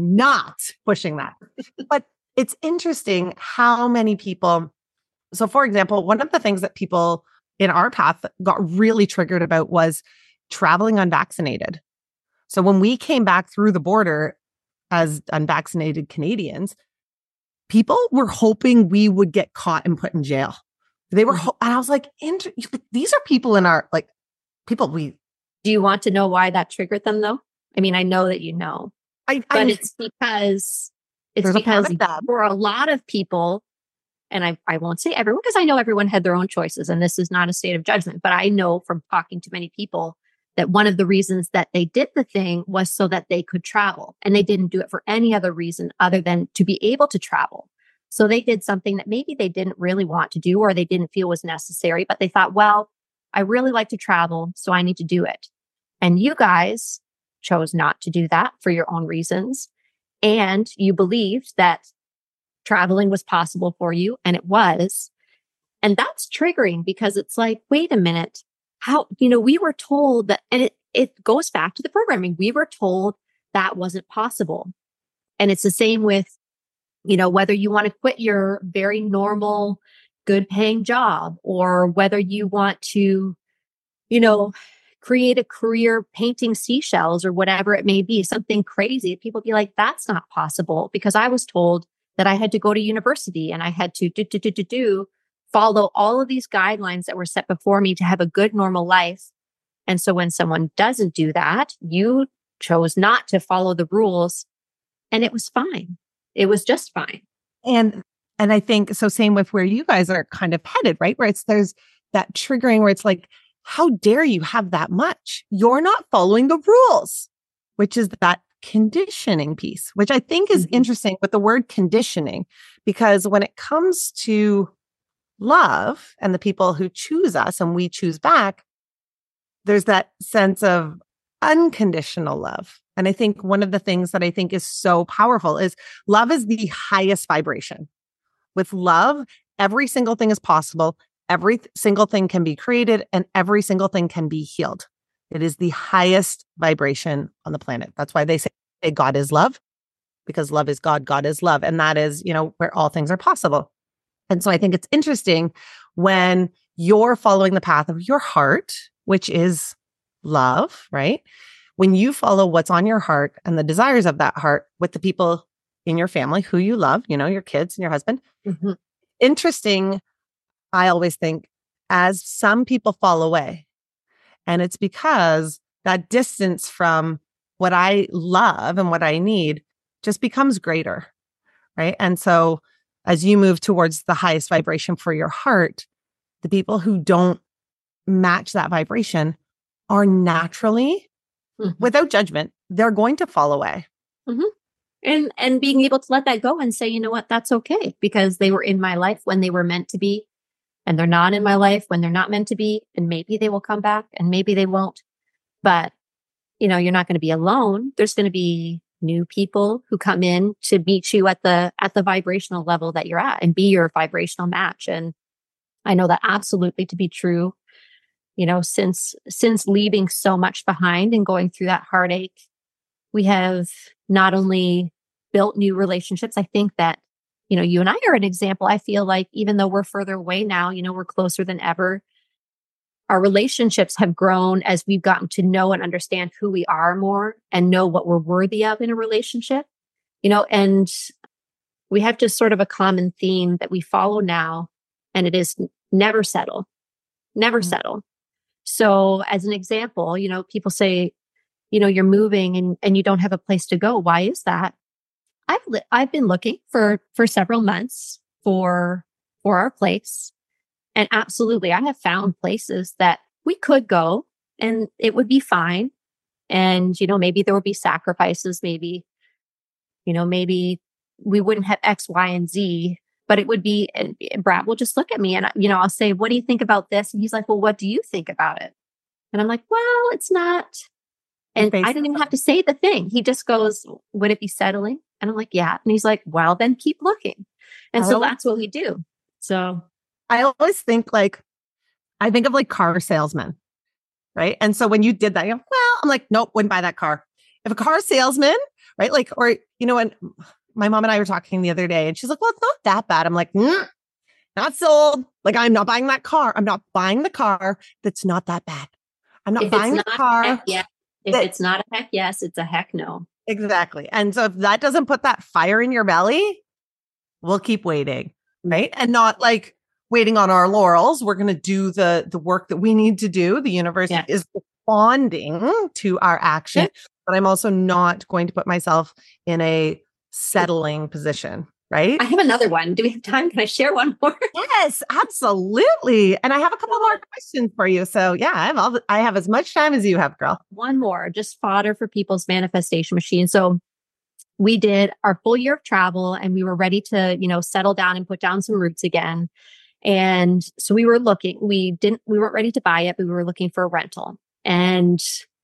pushing that. But it's interesting how many people. So for example, one of the things that people in our path got really triggered about was traveling unvaccinated. So when we came back through the border as unvaccinated Canadians, people were hoping we would get caught and put in jail. They were, and I was like, these are people in our, people we. Do you want to know why that triggered them though? I know that you know, but it's because for a lot of people, and I won't say everyone, because I know everyone had their own choices and this is not a state of judgment, but I know from talking to many people that one of the reasons that they did the thing was so that they could travel, and they didn't do it for any other reason other than to be able to travel. So they did something that maybe they didn't really want to do or they didn't feel was necessary, but they thought, well, I really like to travel, so I need to do it. And you guys chose not to do that for your own reasons. And you believed that traveling was possible for you, and it was. And that's triggering, because it's like, wait a minute, how, we were told that, and it goes back to the programming. We were told that wasn't possible. And it's the same with, whether you want to quit your very normal, good paying job, or whether you want to, create a career painting seashells or whatever it may be, something crazy. People be like, that's not possible, because I was told that I had to go to university and I had to follow all of these guidelines that were set before me to have a good, normal life. And so when someone doesn't do that, you chose not to follow the rules, and it was fine. It was just fine. And I think, so same with where you guys are kind of headed, right? Where there's that triggering where it's like, how dare you have that much? You're not following the rules, which is that conditioning piece, which I think is interesting with the word conditioning, because when it comes to, love and the people who choose us and we choose back, there's that sense of unconditional love. And I think one of the things that I think is so powerful is love is the highest vibration. With love, every single thing is possible. Every single thing can be created and every single thing can be healed. It is the highest vibration on the planet. That's why they say God is love, because love is God, God is love. And that is, where all things are possible. And so I think it's interesting when you're following the path of your heart, which is love, right? When you follow what's on your heart and the desires of that heart with the people in your family who you love, your kids and your husband. Mm-hmm. Interesting, I always think, as some people fall away. And it's because that distance from what I love and what I need just becomes greater, right? And so as you move towards the highest vibration for your heart, the people who don't match that vibration are naturally, without judgment, they're going to fall away. Mm-hmm. And being able to let that go and say, you know what, that's okay, because they were in my life when they were meant to be, and they're not in my life when they're not meant to be. And maybe they will come back and maybe they won't. But, you're not going to be alone. There's going to be new people who come in to meet you at the vibrational level that you're at and be your vibrational match. And I know that absolutely to be true. Since leaving so much behind and going through that heartache, we have not only built new relationships. I think that, you and I are an example. I feel like even though we're further away now, we're closer than ever. Our relationships have grown as we've gotten to know and understand who we are more and know what we're worthy of in a relationship, and we have just sort of a common theme that we follow now, and it is never settle, never settle. So as an example, people say, you're moving and you don't have a place to go. Why is that? I've been looking for several months for our place. And absolutely, I have found places that we could go and it would be fine. And, maybe there would be sacrifices, maybe we wouldn't have X, Y, and Z, but it would be, and Brad will just look at me and, I'll say, what do you think about this? And he's like, well, what do you think about it? And I'm like, well, it's not. And I didn't even have to say the thing. He just goes, would it be settling? And I'm like, yeah. And he's like, well, then keep looking. And so that's what we do. So I always think I think of car salesmen, right? And so when you did that, I'm like, nope, wouldn't buy that car. If a car salesman, right? When my mom and I were talking the other day and she's like, well, it's not that bad. I'm like, not sold. I'm not buying that car. I'm not buying the car that's not that bad. I'm not buying the car. If it's not a heck yes, it's a heck no. Exactly. And so if that doesn't put that fire in your belly, we'll keep waiting, right? And not waiting on our laurels. We're going to do the work that we need to do. The universe is responding to our action, but I'm also not going to put myself in a settling position, right? I have another one. Do we have time? Can I share one more? Yes, absolutely. And I have a couple more questions for you. So I have as much time as you have, girl. One more, just fodder for people's manifestation machine. So we did our full year of travel and we were ready to, settle down and put down some roots again. And so we were looking, we weren't ready to buy it, but we were looking for a rental. And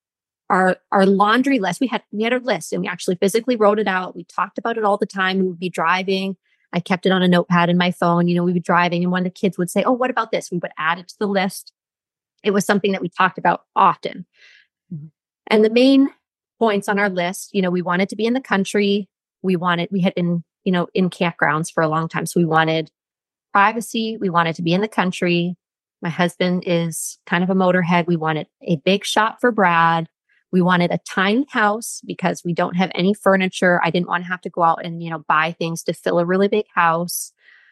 our laundry list, we had a list and we actually physically wrote it out. We talked about it all the time. We would be driving. I kept it on a notepad in my phone. We'd be driving and one of the kids would say, oh, what about this? We would add it to the list. It was something that we talked about often. Mm-hmm. And the main points on our list, we wanted to be in the country. We had been, in campgrounds for a long time. So we wanted privacy. We wanted to be in the country. My husband is kind of a motorhead. We wanted a big shop for Brad. We wanted a tiny house because we don't have any furniture. I didn't want to have to go out and, buy things to fill a really big house.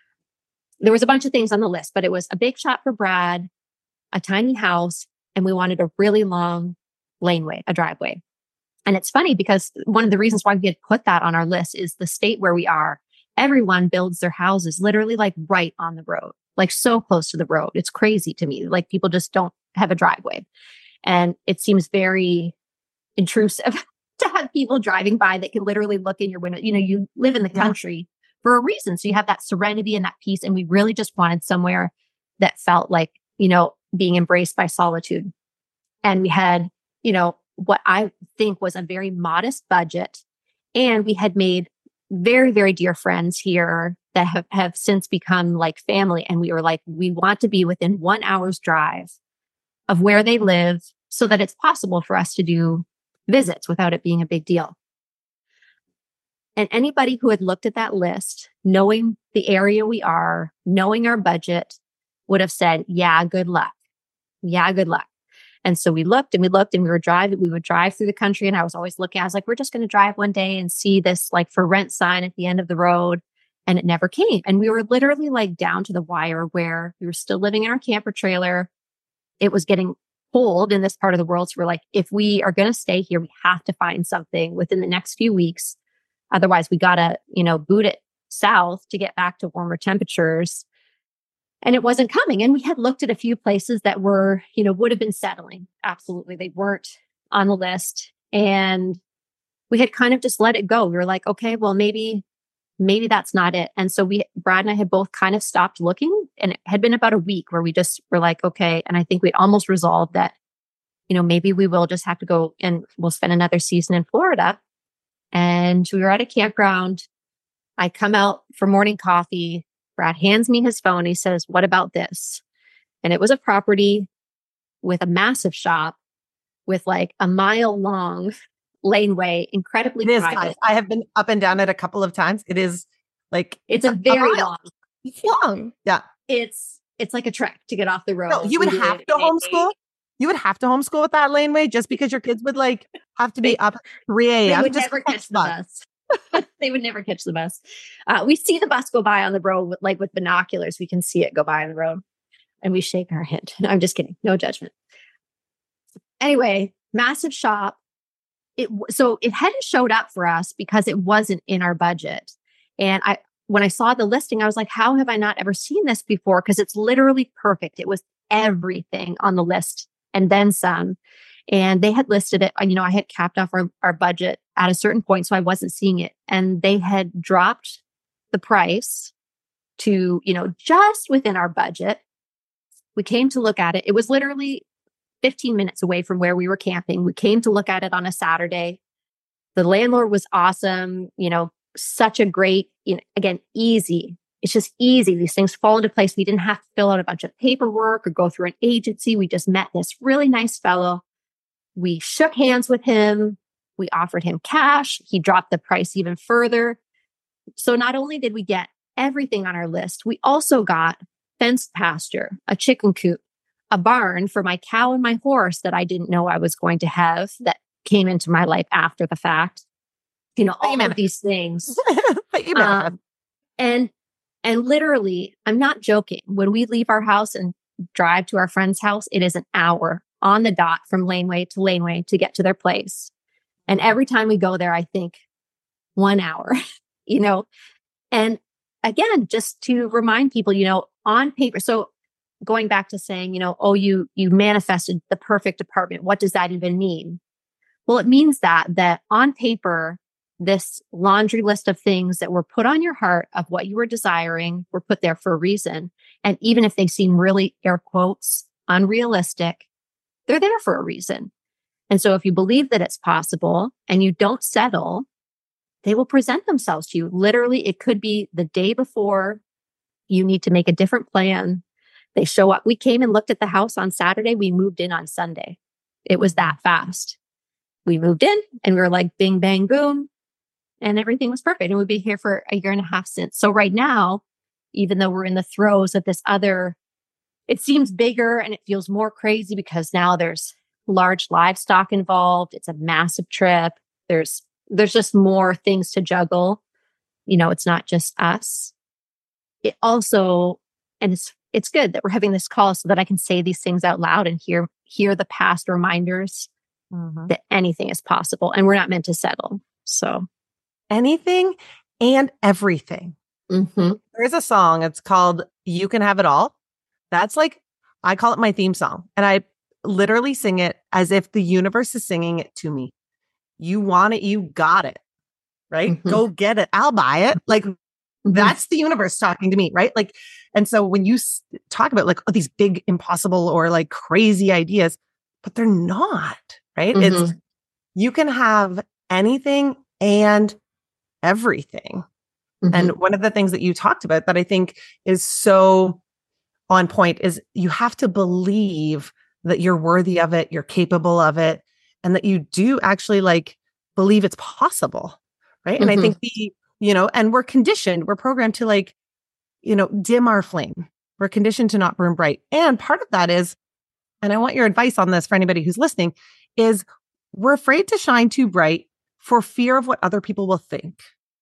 There was a bunch of things on the list, but it was a big shop for Brad, a tiny house, and we wanted a really long laneway, a driveway. And it's funny because one of the reasons why we had put that on our list is the state where we are. Everyone builds their houses literally right on the road, so close to the road. It's crazy to me. People just don't have a driveway. And it seems very intrusive to have people driving by that can literally look in your window. You live in the country for a reason. So you have that serenity and that peace. And we really just wanted somewhere that felt like, you know, being embraced by solitude. And we had, you know, what I think was a very modest budget. And we had made very, very dear friends here that have since become like family. And we were like, we want to be within 1 hour's drive of where they live so that it's possible for us to do visits without it being a big deal. And anybody who had looked at that list, knowing the area we are, knowing our budget, would have said, yeah, good luck. Yeah, good luck. And so we looked and we looked and we would drive through the country. And I was always looking, I was like, we're just going to drive one day and see this like for rent sign at the end of the road. And it never came. And we were literally like down to the wire where we were still living in our camper trailer. It was getting cold in this part of the world. So we're like, if we are going to stay here, we have to find something within the next few weeks. Otherwise, we got to, you know, boot it south to get back to warmer temperatures. And it wasn't coming. And we had looked at a few places that were, you know, would have been settling. Absolutely. They weren't on the list. And we had kind of just let it go. We were like, okay, well, maybe that's not it. And so Brad and I had both kind of stopped looking. And it had been about a week where we just were like, okay. And I think we'd almost resolved that, you know, maybe we will just have to go and we'll spend another season in Florida. And we were at a campground. I come out for morning coffee. Brad hands me his phone. He says, what about this? And it was a property with a massive shop with like a mile-long laneway, incredibly private. Guys. I have been up and down it a couple of times. It is like... It's a very long. It's long. Yeah. It's like a trek to get off the road. No, you would have to homeschool. You would have to homeschool with that laneway just because your kids would like have to be up at 3 a.m. They would never catch the bus. They would never catch the bus. We see the bus go by on the road with binoculars. We can see it go by on the road and we shake our head. I'm just kidding. No judgment. Anyway, massive shop. So it hadn't showed up for us because it wasn't in our budget. And when I saw the listing, I was like, how have I not ever seen this before? Because it's literally perfect. It was everything on the list and then some. And they had listed it, you know, I had capped off our budget at a certain point, so I wasn't seeing it. And they had dropped the price to, you know, just within our budget. We came to look at it. It was literally 15 minutes away from where we were camping. We came to look at it on a Saturday. The landlord was awesome, you know, such a great, you know, again, easy. It's just easy. These things fall into place. We didn't have to fill out a bunch of paperwork or go through an agency. We just met this really nice fellow. We shook hands with him. We offered him cash. He dropped the price even further. So not only did we get everything on our list, we also got fenced pasture, a chicken coop, a barn for my cow and my horse that I didn't know I was going to have that came into my life after the fact. You know, all of these things. And literally, I'm not joking. When we leave our house and drive to our friend's house, it is an hour on the dot from laneway to get to their place. And every time we go there, I think 1 hour, you know, and again, just to remind people, you know, on paper. So going back to saying, you know, oh, you manifested the perfect apartment. What does that even mean? Well, it means that on paper, this laundry list of things that were put on your heart of what you were desiring were put there for a reason. And even if they seem really, air quotes, unrealistic, they're there for a reason. And so if you believe that it's possible and you don't settle, they will present themselves to you. Literally, it could be the day before you need to make a different plan. They show up. We came and looked at the house on Saturday. We moved in on Sunday. It was that fast. We moved in and we were like, bing, bang, boom. And everything was perfect. And we'd be here for a year and a half since. So right now, even though we're in the throes of this other, it seems bigger and it feels more crazy because now there's large livestock involved. It's a massive trip. There's just more things to juggle. You know, it's not just us. It also, and it's good that we're having this call so that I can say these things out loud and hear the past reminders that anything is possible and we're not meant to settle. So anything and everything. There's a song. It's called You Can Have It All. That's like, I call it my theme song. And I literally sing it as if the universe is singing it to me. You want it, you got it, right? Go get it. I'll buy it. Like That's the universe talking to me, right? Like, and so when you talk about like, oh, these big, impossible or like crazy ideas, but they're not, right? It's, you can have anything and everything. And one of the things that you talked about that I think is so on point is you have to believe that you're worthy of it, you're capable of it, and that you do actually like believe it's possible, right? And I think and we're conditioned, we're programmed to like, dim our flame. We're conditioned to not burn bright. And part of that is, and I want your advice on this for anybody who's listening, is we're afraid to shine too bright for fear of what other people will think.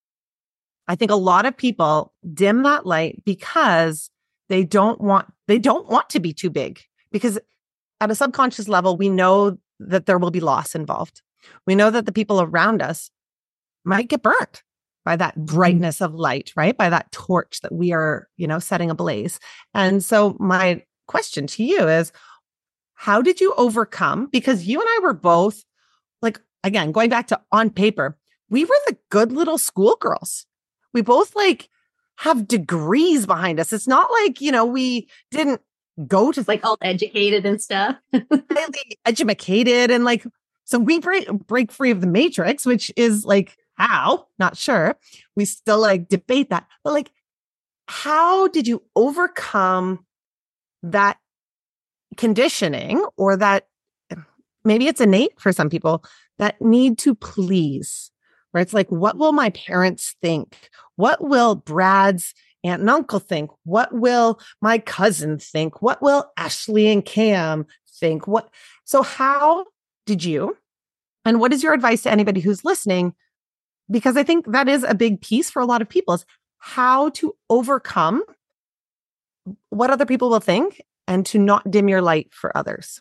I think a lot of people dim that light because they don't want to be too big, because at a subconscious level, we know that there will be loss involved. We know that the people around us might get burnt by that brightness of light, right? By that torch that we are, setting ablaze. And so my question to you is, how did you overcome? Because you and I were both like, again, going back to on paper, we were the good little schoolgirls. We both like have degrees behind us. It's not like, we didn't go to like all educated and stuff. Highly educated. And like, so we break free of the matrix, which is like, how? Not sure. We still like debate that. But like, how did you overcome that conditioning, or that maybe it's innate for some people, that need to please, where it's like, what will my parents think? What will Brad's aunt and uncle think? What will my cousin think? What will Ashley and Cam think? So how did you, and what is your advice to anybody who's listening? Because I think that is a big piece for a lot of people, is how to overcome what other people will think and to not dim your light for others.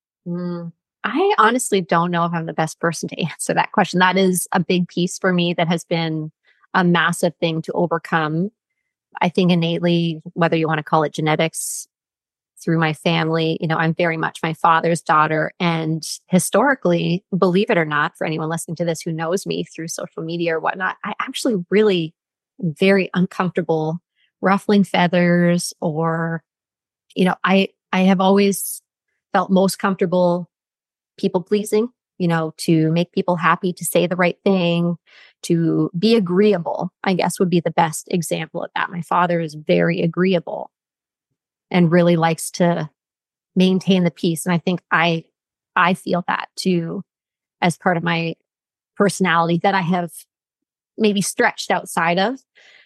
I honestly don't know if I'm the best person to answer that question. That is a big piece for me that has been a massive thing to overcome. I think innately, whether you want to call it genetics, through my family, I'm very much my father's daughter. And historically, believe it or not, for anyone listening to this who knows me through social media or whatnot, I actually really very uncomfortable ruffling feathers, or, I have always felt most comfortable people pleasing, to make people happy, to say the right thing, to be agreeable, I guess would be the best example of that. My father is very agreeable and really likes to maintain the peace. And I think I feel that too, as part of my personality that I have maybe stretched outside of.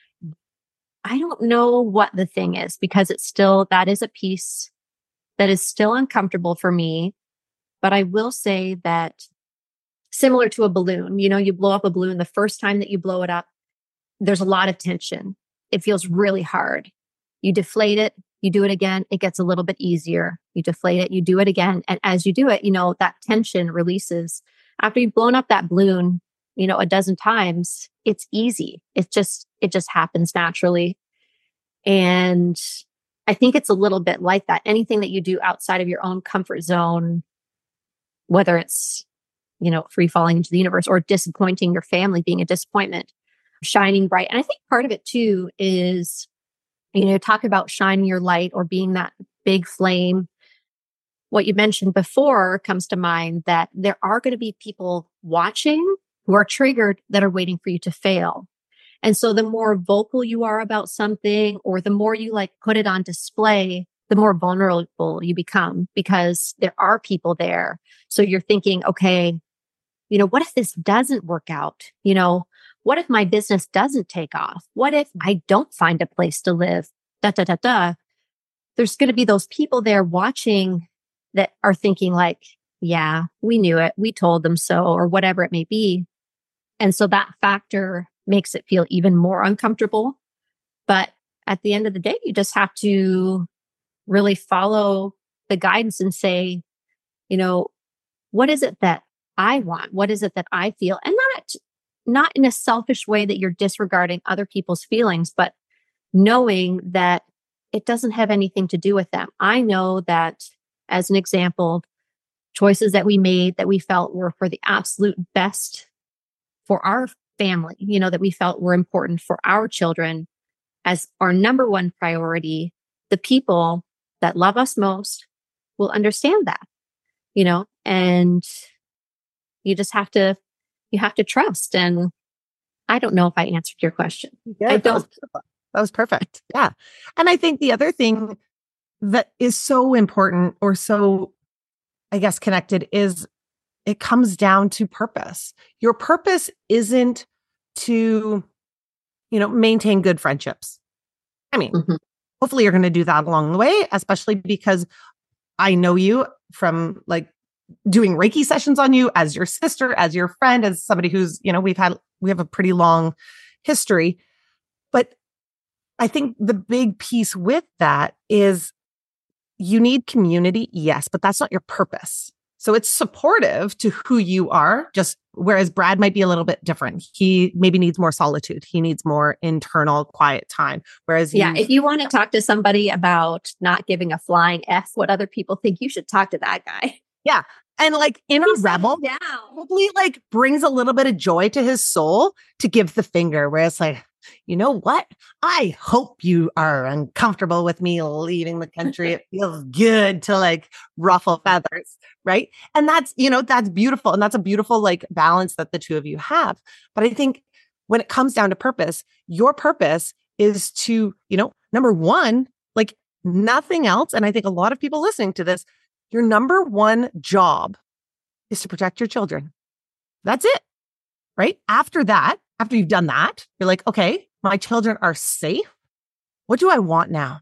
I don't know what the thing is, because that is a piece that is still uncomfortable for me. But I will say that, similar to a balloon, you blow up a balloon, the first time that you blow it up, there's a lot of tension. It feels really hard. You deflate it, you do it again, it gets a little bit easier. You deflate it, you do it again. And as you do it, that tension releases. After you've blown up that balloon, a dozen times, it's easy. It just happens naturally. And I think it's a little bit like that. Anything that you do outside of your own comfort zone, whether it's, free falling into the universe or disappointing your family, being a disappointment, shining bright. And I think part of it too is, talk about shining your light or being that big flame. What you mentioned before comes to mind, that there are going to be people watching who are triggered, that are waiting for you to fail. And so the more vocal you are about something, or the more you like put it on display, the more vulnerable you become, because there are people there. So you're thinking, okay, what if this doesn't work out? What if my business doesn't take off? What if I don't find a place to live? There's going to be those people there watching that are thinking like, yeah, we knew it. We told them so, or whatever it may be. And so that factor makes it feel even more uncomfortable. But at the end of the day, you just have to really follow the guidance and say, what is it that I want? What is it that I feel? And not in a selfish way that you're disregarding other people's feelings, but knowing that it doesn't have anything to do with them. I know that, as an example, choices that we made that we felt were for the absolute best for our family, that we felt were important for our children, as our number one priority, the people that love us most will understand that, and you just have to trust. And I don't know if I answered your question. Yeah, I don't. That was perfect. Yeah. And I think the other thing that is so important, or so, I guess, connected, is it comes down to purpose. Your purpose isn't to, maintain good friendships. I mean, hopefully you're going to do that along the way, especially because I know you from like doing Reiki sessions on you as your sister, as your friend, as somebody who's, we have a pretty long history. But I think the big piece with that is you need community, yes, but that's not your purpose. So it's supportive to who you are, just whereas Brad might be a little bit different. He maybe needs more solitude. He needs more internal quiet time. Whereas if you want to talk to somebody about not giving a flying F what other people think, you should talk to that guy. Yeah. And like Inner Rebel probably like brings a little bit of joy to his soul to give the finger, where it's like, you know what? I hope you are uncomfortable with me leaving the country. It feels good to like ruffle feathers, right? And that's, that's beautiful. And that's a beautiful like balance that the two of you have. But I think when it comes down to purpose, your purpose is to, number one, like nothing else. And I think a lot of people listening to this, your number one job is to protect your children. That's it, right? After that, after you've done that, you're like, okay, my children are safe. What do I want now?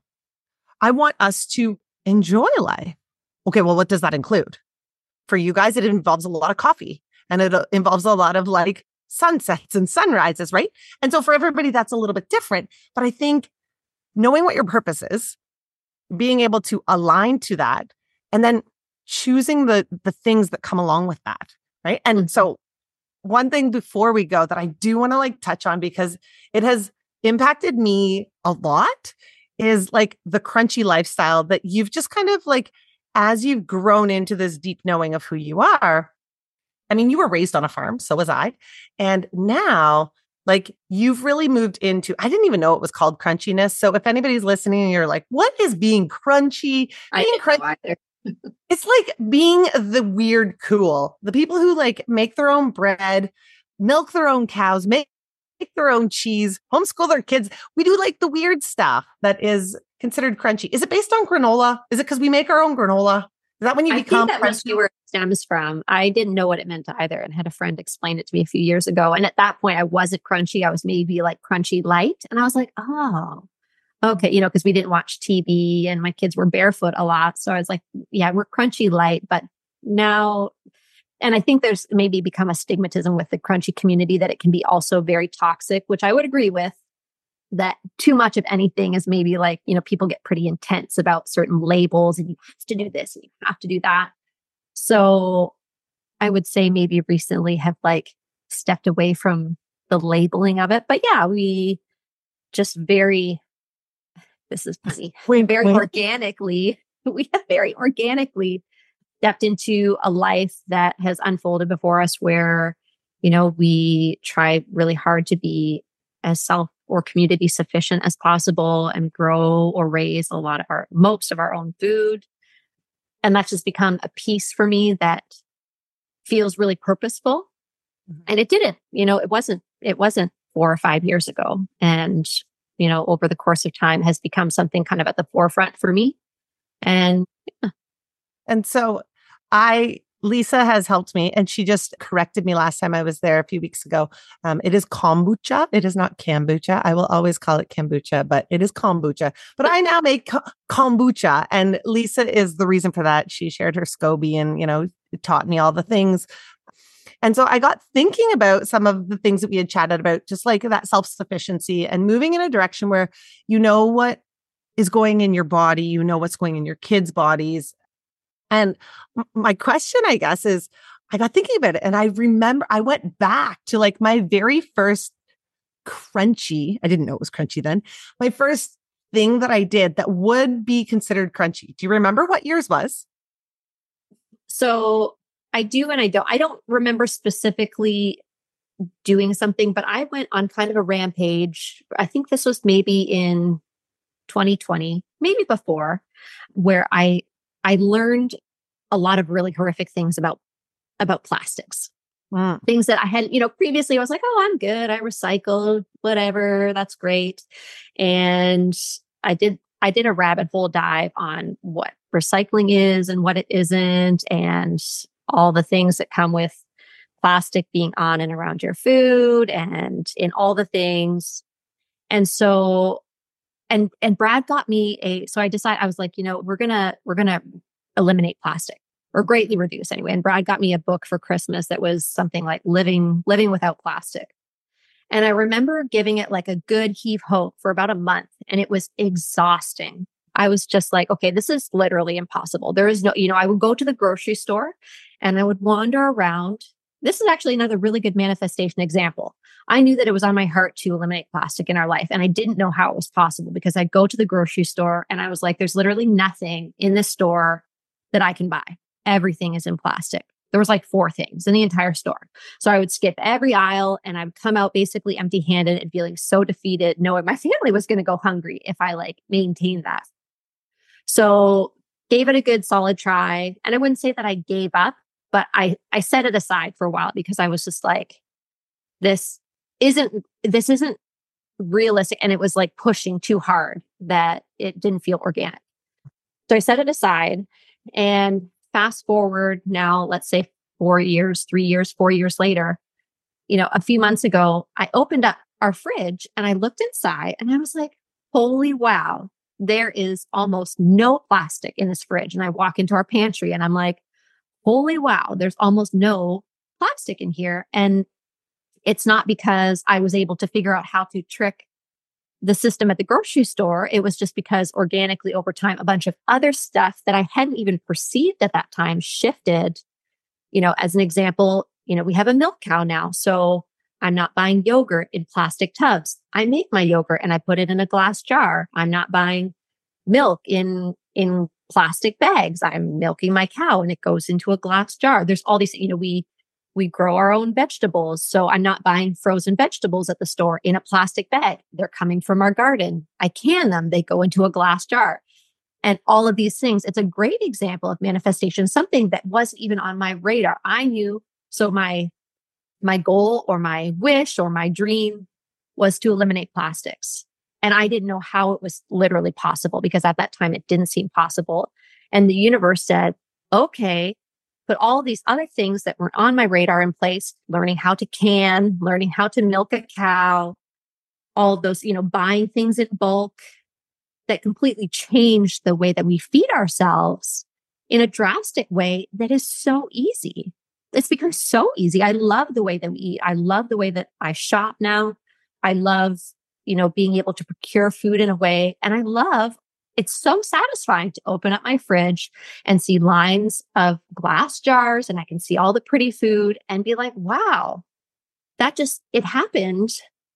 I want us to enjoy life. Okay, well, what does that include? For you guys, it involves a lot of coffee, and it involves a lot of like sunsets and sunrises, right? And so for everybody, that's a little bit different. But I think knowing what your purpose is, being able to align to that, and then choosing the things that come along with that, right? And so one thing before we go that I do want to like touch on, because it has impacted me a lot, is like the crunchy lifestyle that you've just kind of like, as you've grown into this deep knowing of who you are. I mean, you were raised on a farm, so was I. And now like you've really moved into, I didn't even know it was called crunchiness. So if anybody's listening and you're like, what is being crunchy? Being crunchy. It's like being the weird cool, the people who like make their own bread, milk their own cows, make their own cheese, homeschool their kids. We do like the weird stuff that is considered crunchy. Is it based on granola? Is it because we make our own granola? Is that when you become I think that must be where it stems from. I didn't know what it meant either, and had a friend explain it to me a few years ago. And at that point, I wasn't crunchy. I was maybe like crunchy light. And I was like, oh, okay, because we didn't watch TV and my kids were barefoot a lot. So I was like, yeah, we're crunchy light. But now, and I think there's maybe become a stigmatism with the crunchy community that it can be also very toxic, which I would agree with, that too much of anything is maybe like, people get pretty intense about certain labels and you have to do this and you have to do that. So I would say maybe recently have like stepped away from the labeling of it. But yeah, we just this is funny. We have very organically stepped into a life that has unfolded before us where, we try really hard to be as self or community sufficient as possible and grow or raise most of our own food. And that's just become a piece for me that feels really purposeful. Mm-hmm. And it didn't, it wasn't 4 or 5 years ago. And over the course of time has become something kind of at the forefront for me. And yeah. And so Lisa has helped me, and she just corrected me last time I was there a few weeks ago. It is kombucha. It is not kombucha. I will always call it kombucha, but it is kombucha. But I now make kombucha, and Lisa is the reason for that. She shared her SCOBY and, taught me all the things. And so I got thinking about some of the things that we had chatted about, just like that self-sufficiency and moving in a direction where you know what is going in your body, you know what's going in your kids' bodies. And my question, I guess, is I got thinking about it, and I remember I went back to like my very first crunchy. I didn't know it was crunchy then. My first thing that I did that would be considered crunchy. Do you remember what yours was? So I do and I don't. I don't remember specifically doing something, but I went on kind of a rampage. I think this was maybe in 2020, maybe before, where I learned a lot of really horrific things about plastics. Things that I had, previously I was like, oh, I'm good. I recycled, whatever. That's great. And I did a rabbit hole dive on what recycling is and what it isn't, and all the things that come with plastic being on and around your food and in all the things. And so, and Brad got me so I decided, I was like, we're going to eliminate plastic or greatly reduce anyway. And Brad got me a book for Christmas that was something like living without plastic. And I remember giving it like a good heave ho for about a month, and it was exhausting. I was just like, okay, this is literally impossible. There is no, I would go to the grocery store and I would wander around. This is actually another really good manifestation example. I knew that it was on my heart to eliminate plastic in our life, and I didn't know how it was possible because I'd go to the grocery store and I was like, there's literally nothing in this store that I can buy. Everything is in plastic. There was like 4 things in the entire store. So I would skip every aisle and I would come out basically empty handed and feeling so defeated, knowing my family was going to go hungry if I maintained that. So gave it a good solid try. And I wouldn't say that I gave up, but I set it aside for a while because I was just like, this isn't realistic. And it was like pushing too hard that it didn't feel organic. So I set it aside, and fast forward now, let's say 4 years later, a few months ago, I opened up our fridge and I looked inside and I was like, holy wow, there is almost no plastic in this fridge. And I walk into our pantry and I'm like, holy wow, there's almost no plastic in here. And it's not because I was able to figure out how to trick the system at the grocery store. It was just because organically over time, a bunch of other stuff that I hadn't even perceived at that time shifted. As an example, we have a milk cow now. So I'm not buying yogurt in plastic tubs. I make my yogurt and I put it in a glass jar. I'm not buying milk in plastic bags. I'm milking my cow and it goes into a glass jar. There's all these, we grow our own vegetables. So I'm not buying frozen vegetables at the store in a plastic bag. They're coming from our garden. I can them. They go into a glass jar. And all of these things, it's a great example of manifestation, something that wasn't even on my radar. I knew, so my goal or my wish or my dream was to eliminate plastics. And I didn't know how it was literally possible because at that time it didn't seem possible. And the universe said, okay, put all these other things that were on my radar in place, learning how to can, learning how to milk a cow, all those, buying things in bulk that completely changed the way that we feed ourselves in a drastic way that is so easy. It's become so easy. I love the way that we eat. I love the way that I shop now. I love, being able to procure food in a way. And I love, it's so satisfying to open up my fridge and see lines of glass jars, and I can see all the pretty food and be like, wow, it happened.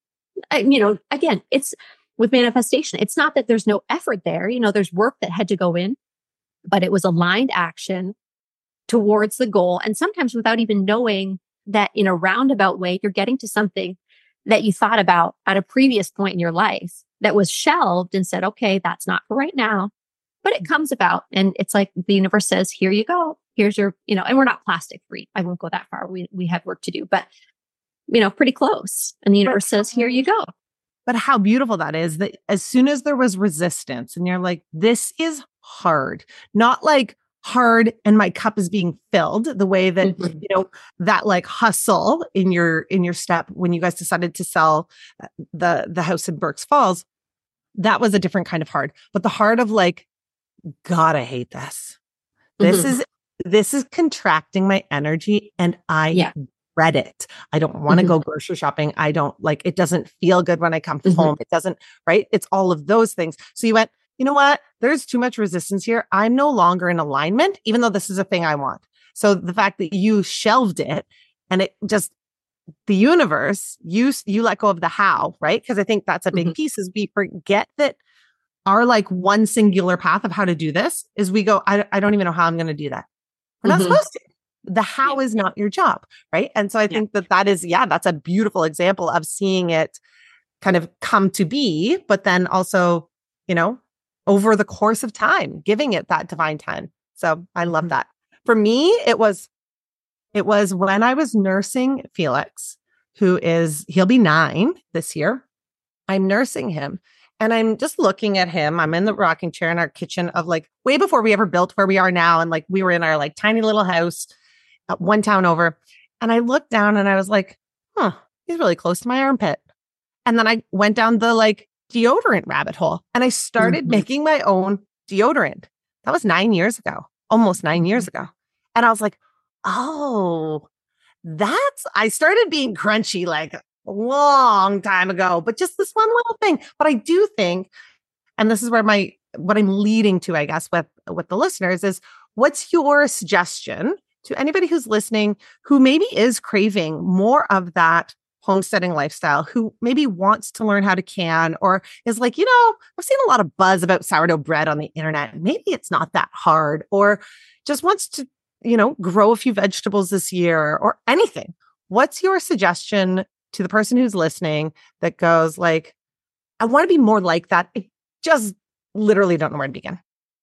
Again, it's with manifestation. It's not that there's no effort there. There's work that had to go in, but it was aligned action towards the goal. And sometimes without even knowing that in a roundabout way, you're getting to something that you thought about at a previous point in your life that was shelved and said, okay, that's not for right now, but it comes about. And it's like the universe says, here you go. Here's your, and we're not plastic free. I won't go that far. We have work to do, but pretty close. And the universe says, here you go. But how beautiful that is, that as soon as there was resistance and you're like, this is hard, not like hard and my cup is being filled the way that, that like hustle in your step when you guys decided to sell the house in Berks Falls, that was a different kind of hard. But the hard of like, God, I hate this. This is contracting my energy and I dread it. I don't want to go grocery shopping. I don't it doesn't feel good when I come home. It doesn't, right? It's all of those things. So you went, you know what? There's too much resistance here. I'm no longer in alignment, even though this is a thing I want. So the fact that you shelved it and it just, the universe, you let go of the how, right? Because I think that's a big piece is we forget that our one singular path of how to do this is we go, I don't even know how I'm going to do that. We're not supposed to. the how is not your job, right? And so I think that is, that's a beautiful example of seeing it kind of come to be, but then also, over the course of time, giving it that divine time. So I love that. For me, it was when I was nursing Felix, he'll be 9 this year. I'm nursing him and I'm just looking at him. I'm in the rocking chair in our kitchen of like way before we ever built where we are now. And like, we were in our like tiny little house one town over. And I looked down and I was like, he's really close to my armpit. And then I went down the like deodorant rabbit hole and I started making my own deodorant. That was 9 years ago, almost 9 years ago. And I was like, oh, I started being crunchy like a long time ago, but just this one little thing. But I do think, and this is where what I'm leading to, I guess, with the listeners is, what's your suggestion to anybody who's listening who maybe is craving more of that homesteading lifestyle, who maybe wants to learn how to can, or is like, I've seen a lot of buzz about sourdough bread on the internet. Maybe it's not that hard, or just wants to, grow a few vegetables this year or anything. What's your suggestion to the person who's listening that goes like, I want to be more like that. I just literally don't know where to begin.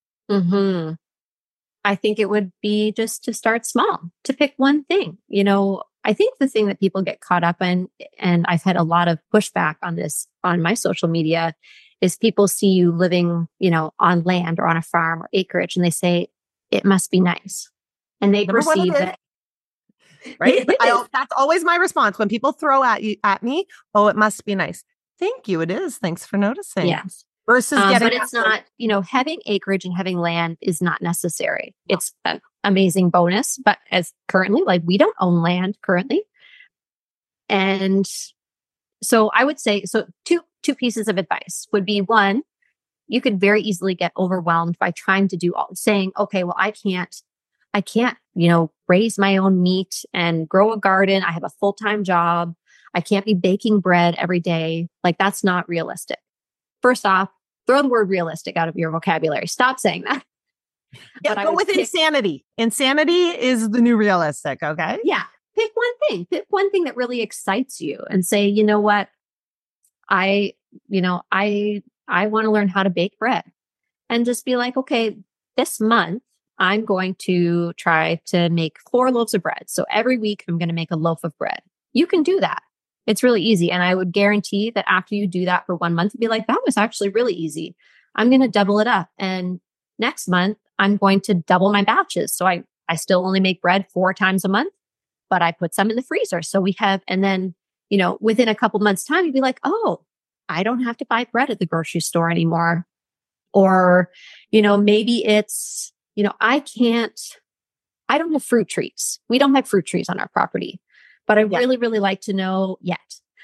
I think it would be just to start small, to pick one thing. I think the thing that people get caught up in, and I've had a lot of pushback on this on my social media, is people see you living, on land or on a farm or acreage, and they say, it must be nice. And they perceive that. Right? That's always my response when people throw at me, oh, it must be nice. Thank you. It is. Thanks for noticing. Yes. Versus but it's not, having acreage and having land is not necessary. It's an amazing bonus, but as currently, like, we don't own land currently. And so I would say, two pieces of advice would be: one, you could very easily get overwhelmed by trying to do saying, okay, well, I can't, raise my own meat and grow a garden. I have a full-time job. I can't be baking bread every day. Like, that's not realistic. First off, throw the word realistic out of your vocabulary. Stop saying that. Yeah, go with insanity. Insanity is the new realistic. Okay. Yeah. Pick one thing. Pick one thing that really excites you and say, you know what? I want to learn how to bake bread, and just be like, okay, this month I'm going to try to make 4 loaves of bread. So every week I'm going to make a loaf of bread. You can do that. It's really easy. And I would guarantee that after you do that for 1 month, you'll be like, that was actually really easy. I'm going to double it up. And next month, I'm going to double my batches. So I still only make bread 4 times a month, but I put some in the freezer. So we have, and then, within a couple months' time, you'd be like, oh, I don't have to buy bread at the grocery store anymore. Or, maybe it's, I don't have fruit trees. We don't have fruit trees on our property. But I really, really like to know yet.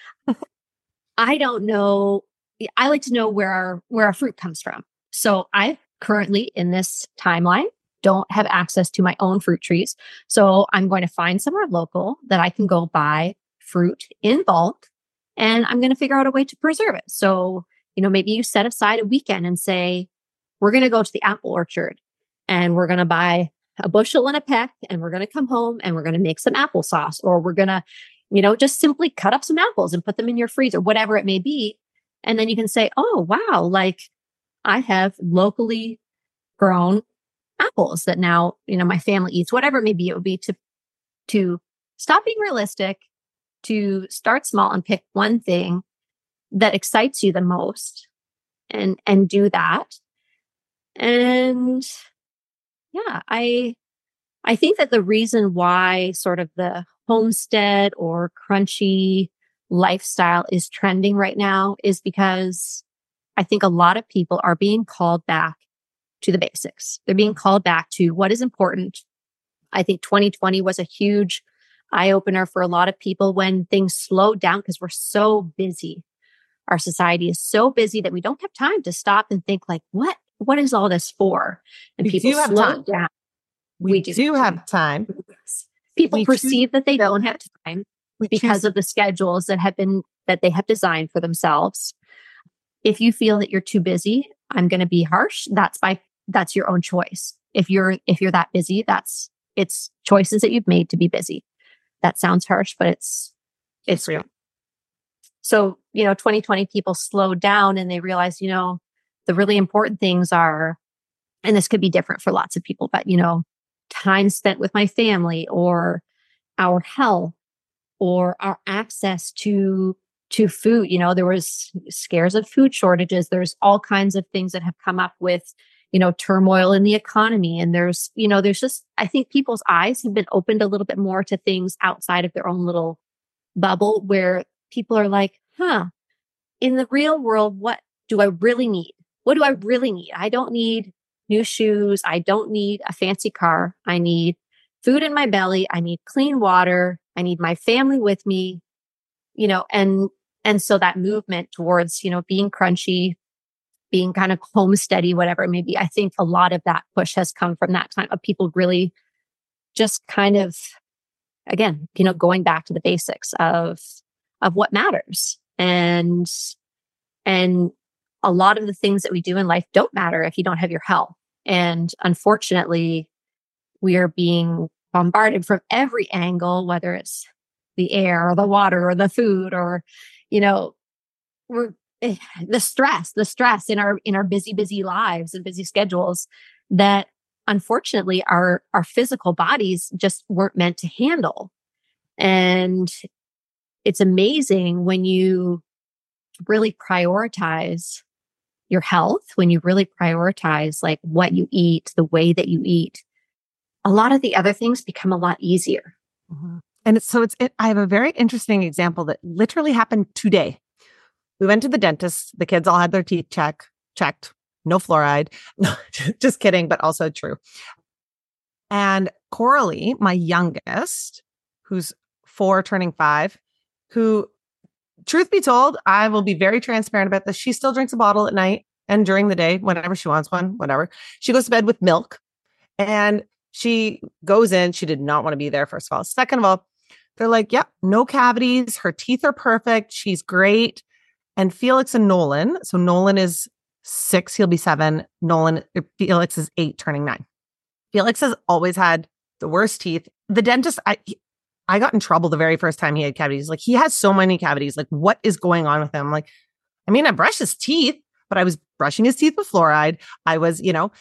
I don't know. I like to know where our fruit comes from. So I currently, in this timeline, don't have access to my own fruit trees. So I'm going to find somewhere local that I can go buy fruit in bulk, and I'm going to figure out a way to preserve it. So, maybe you set aside a weekend and say, we're going to go to the apple orchard and we're going to buy a bushel and a peck, and we're going to come home and we're going to make some applesauce, or we're going to, just simply cut up some apples and put them in your freezer, whatever it may be. And then you can say, oh, wow, like, I have locally grown apples that now, my family eats, whatever it may be. It would be to stop being realistic, to start small and pick one thing that excites you the most, and do that. And yeah, I think that the reason why sort of the homestead or crunchy lifestyle is trending right now is because I think a lot of people are being called back to the basics. They're being called back to what is important. I think 2020 was a huge eye opener for a lot of people when things slowed down, because we're so busy. Our society is so busy that we don't have time to stop and think like, what is all this for? And people slow down. We do have time. People perceive that they don't have time because of the schedules that they have designed for themselves. If you feel that you're too busy, I'm going to be harsh. That's your own choice. If you're that busy, that's it's choices that you've made to be busy. That sounds harsh, but it's real. So, 2020 people slowed down and they realized, the really important things are, and this could be different for lots of people, but, time spent with my family, or our health, or our access to food. There was scares of food shortages. There's all kinds of things that have come up with, turmoil in the economy. And there's just, I think people's eyes have been opened a little bit more to things outside of their own little bubble, where people are like, in the real world, what do I really need? What do I really need? I don't need new shoes. I don't need a fancy car. I need food in my belly. I need clean water. I need my family with me, and so that movement towards, being crunchy, being kind of homesteady, whatever it may be. I think a lot of that push has come from that time of people really just kind of, again, going back to the basics of what matters. And a lot of the things that we do in life don't matter if you don't have your health. And unfortunately, we are being bombarded from every angle, whether it's the air or the water or the food, or, the stress in our busy lives and busy schedules that unfortunately our physical bodies just weren't meant to handle. And it's amazing when you really prioritize your health, when you really prioritize like what you eat, the way that you eat, a lot of the other things become a lot easier. Mm-hmm. And I have a very interesting example that literally happened today. We went to the dentist. The kids all had their teeth checked. No fluoride. No, just kidding, but also true. And Coralie, my youngest, who's 4 turning 5, who, truth be told, I will be very transparent about this. She still drinks a bottle at night and during the day, whenever she wants one, whatever. She goes to bed with milk and she goes in. She did not want to be there, first of all. Second of all, they're like, yep, no cavities. Her teeth are perfect. She's great. And Felix and Nolan. So Nolan is 6. He'll be 7. Felix is 8 turning 9. Felix has always had the worst teeth. The dentist, I got in trouble the very first time he had cavities. Like, he has so many cavities. Like, what is going on with him? Like, I brushed his teeth, but I was brushing his teeth with fluoride. I was,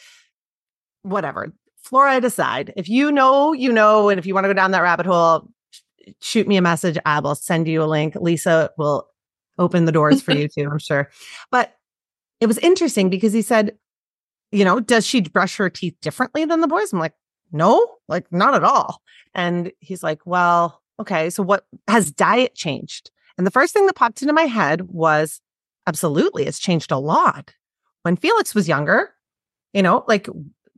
whatever. Fluoride aside, if you know, and if you want to go down that rabbit hole, shoot me a message. I will send you a link. Lisa will open the doors for you too, I'm sure. But it was interesting because he said, does she brush her teeth differently than the boys? I'm like, no, like not at all. And he's like, well, okay, so what has diet changed? And the first thing that popped into my head was, absolutely, it's changed a lot. When Felix was younger, like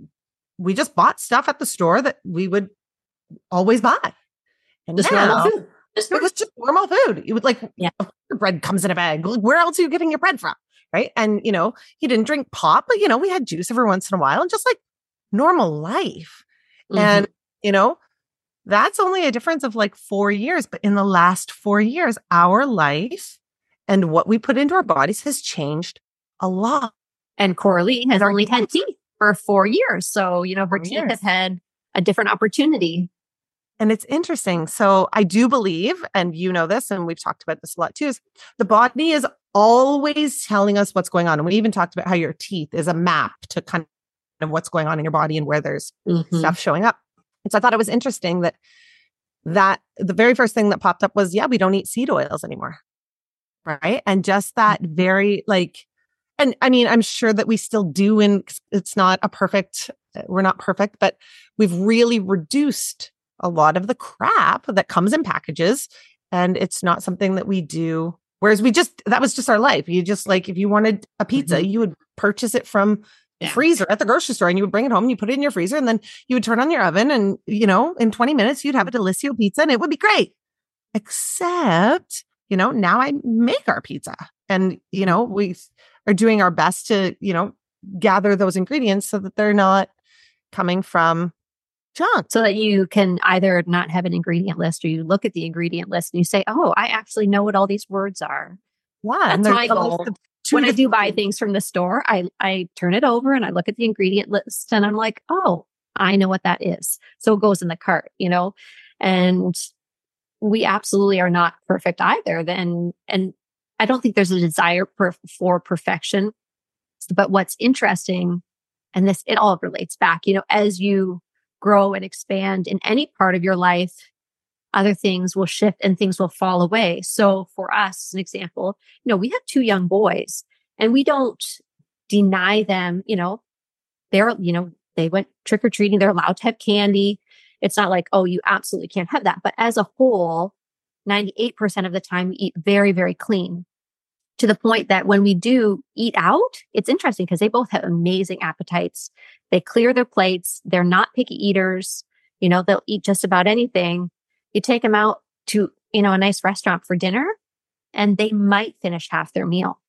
we just bought stuff at the store that we would always buy. And just normal food. It was just normal food. It would your bread comes in a bag. Where else are you getting your bread from? Right. And, he didn't drink pop, but, we had juice every once in a while and just like normal life. Mm-hmm. And, that's only a difference of like 4 years. But in the last 4 years, our life and what we put into our bodies has changed a lot. And Coralie has only had teeth for 4 years. So, her teeth have had a different opportunity. And it's interesting. So I do believe, and you know this, and we've talked about this a lot too, is the body is always telling us what's going on. And we even talked about how your teeth is a map to kind of what's going on in your body and where there's stuff showing up. And so I thought it was interesting that the very first thing that popped up was, we don't eat seed oils anymore. Right. And just that very and I'm sure that we still do, and it's not we're not perfect, but we've really reduced a lot of the crap that comes in packages, and it's not something that we do. Whereas that was just our life. You just if you wanted a pizza, you would purchase it from the freezer at the grocery store and you would bring it home and you put it in your freezer and then you would turn on your oven and, in 20 minutes, you'd have a Delissio pizza and it would be great. Except, now I make our pizza and, we are doing our best to, gather those ingredients so that they're not coming from junk. So that you can either not have an ingredient list or you look at the ingredient list and you say, oh, I actually know what all these words are. Yeah. That's my goal. When I do buy things from the store, I turn it over and I look at the ingredient list and I'm like, oh, I know what that is. So it goes in the cart, and we absolutely are not perfect either. And I don't think there's a desire for perfection. But what's interesting, and it all relates back, as you grow and expand in any part of your life, other things will shift and things will fall away. So for us, as an example, we have 2 young boys and we don't deny them, they went trick-or-treating. They're allowed to have candy. It's not like, oh, you absolutely can't have that. But as a whole, 98% of the time we eat very, very clean, to the point that when we do eat out, it's interesting because they both have amazing appetites. They clear their plates. They're not picky eaters. They'll eat just about anything. You take them out to, a nice restaurant for dinner and they might finish half their meal.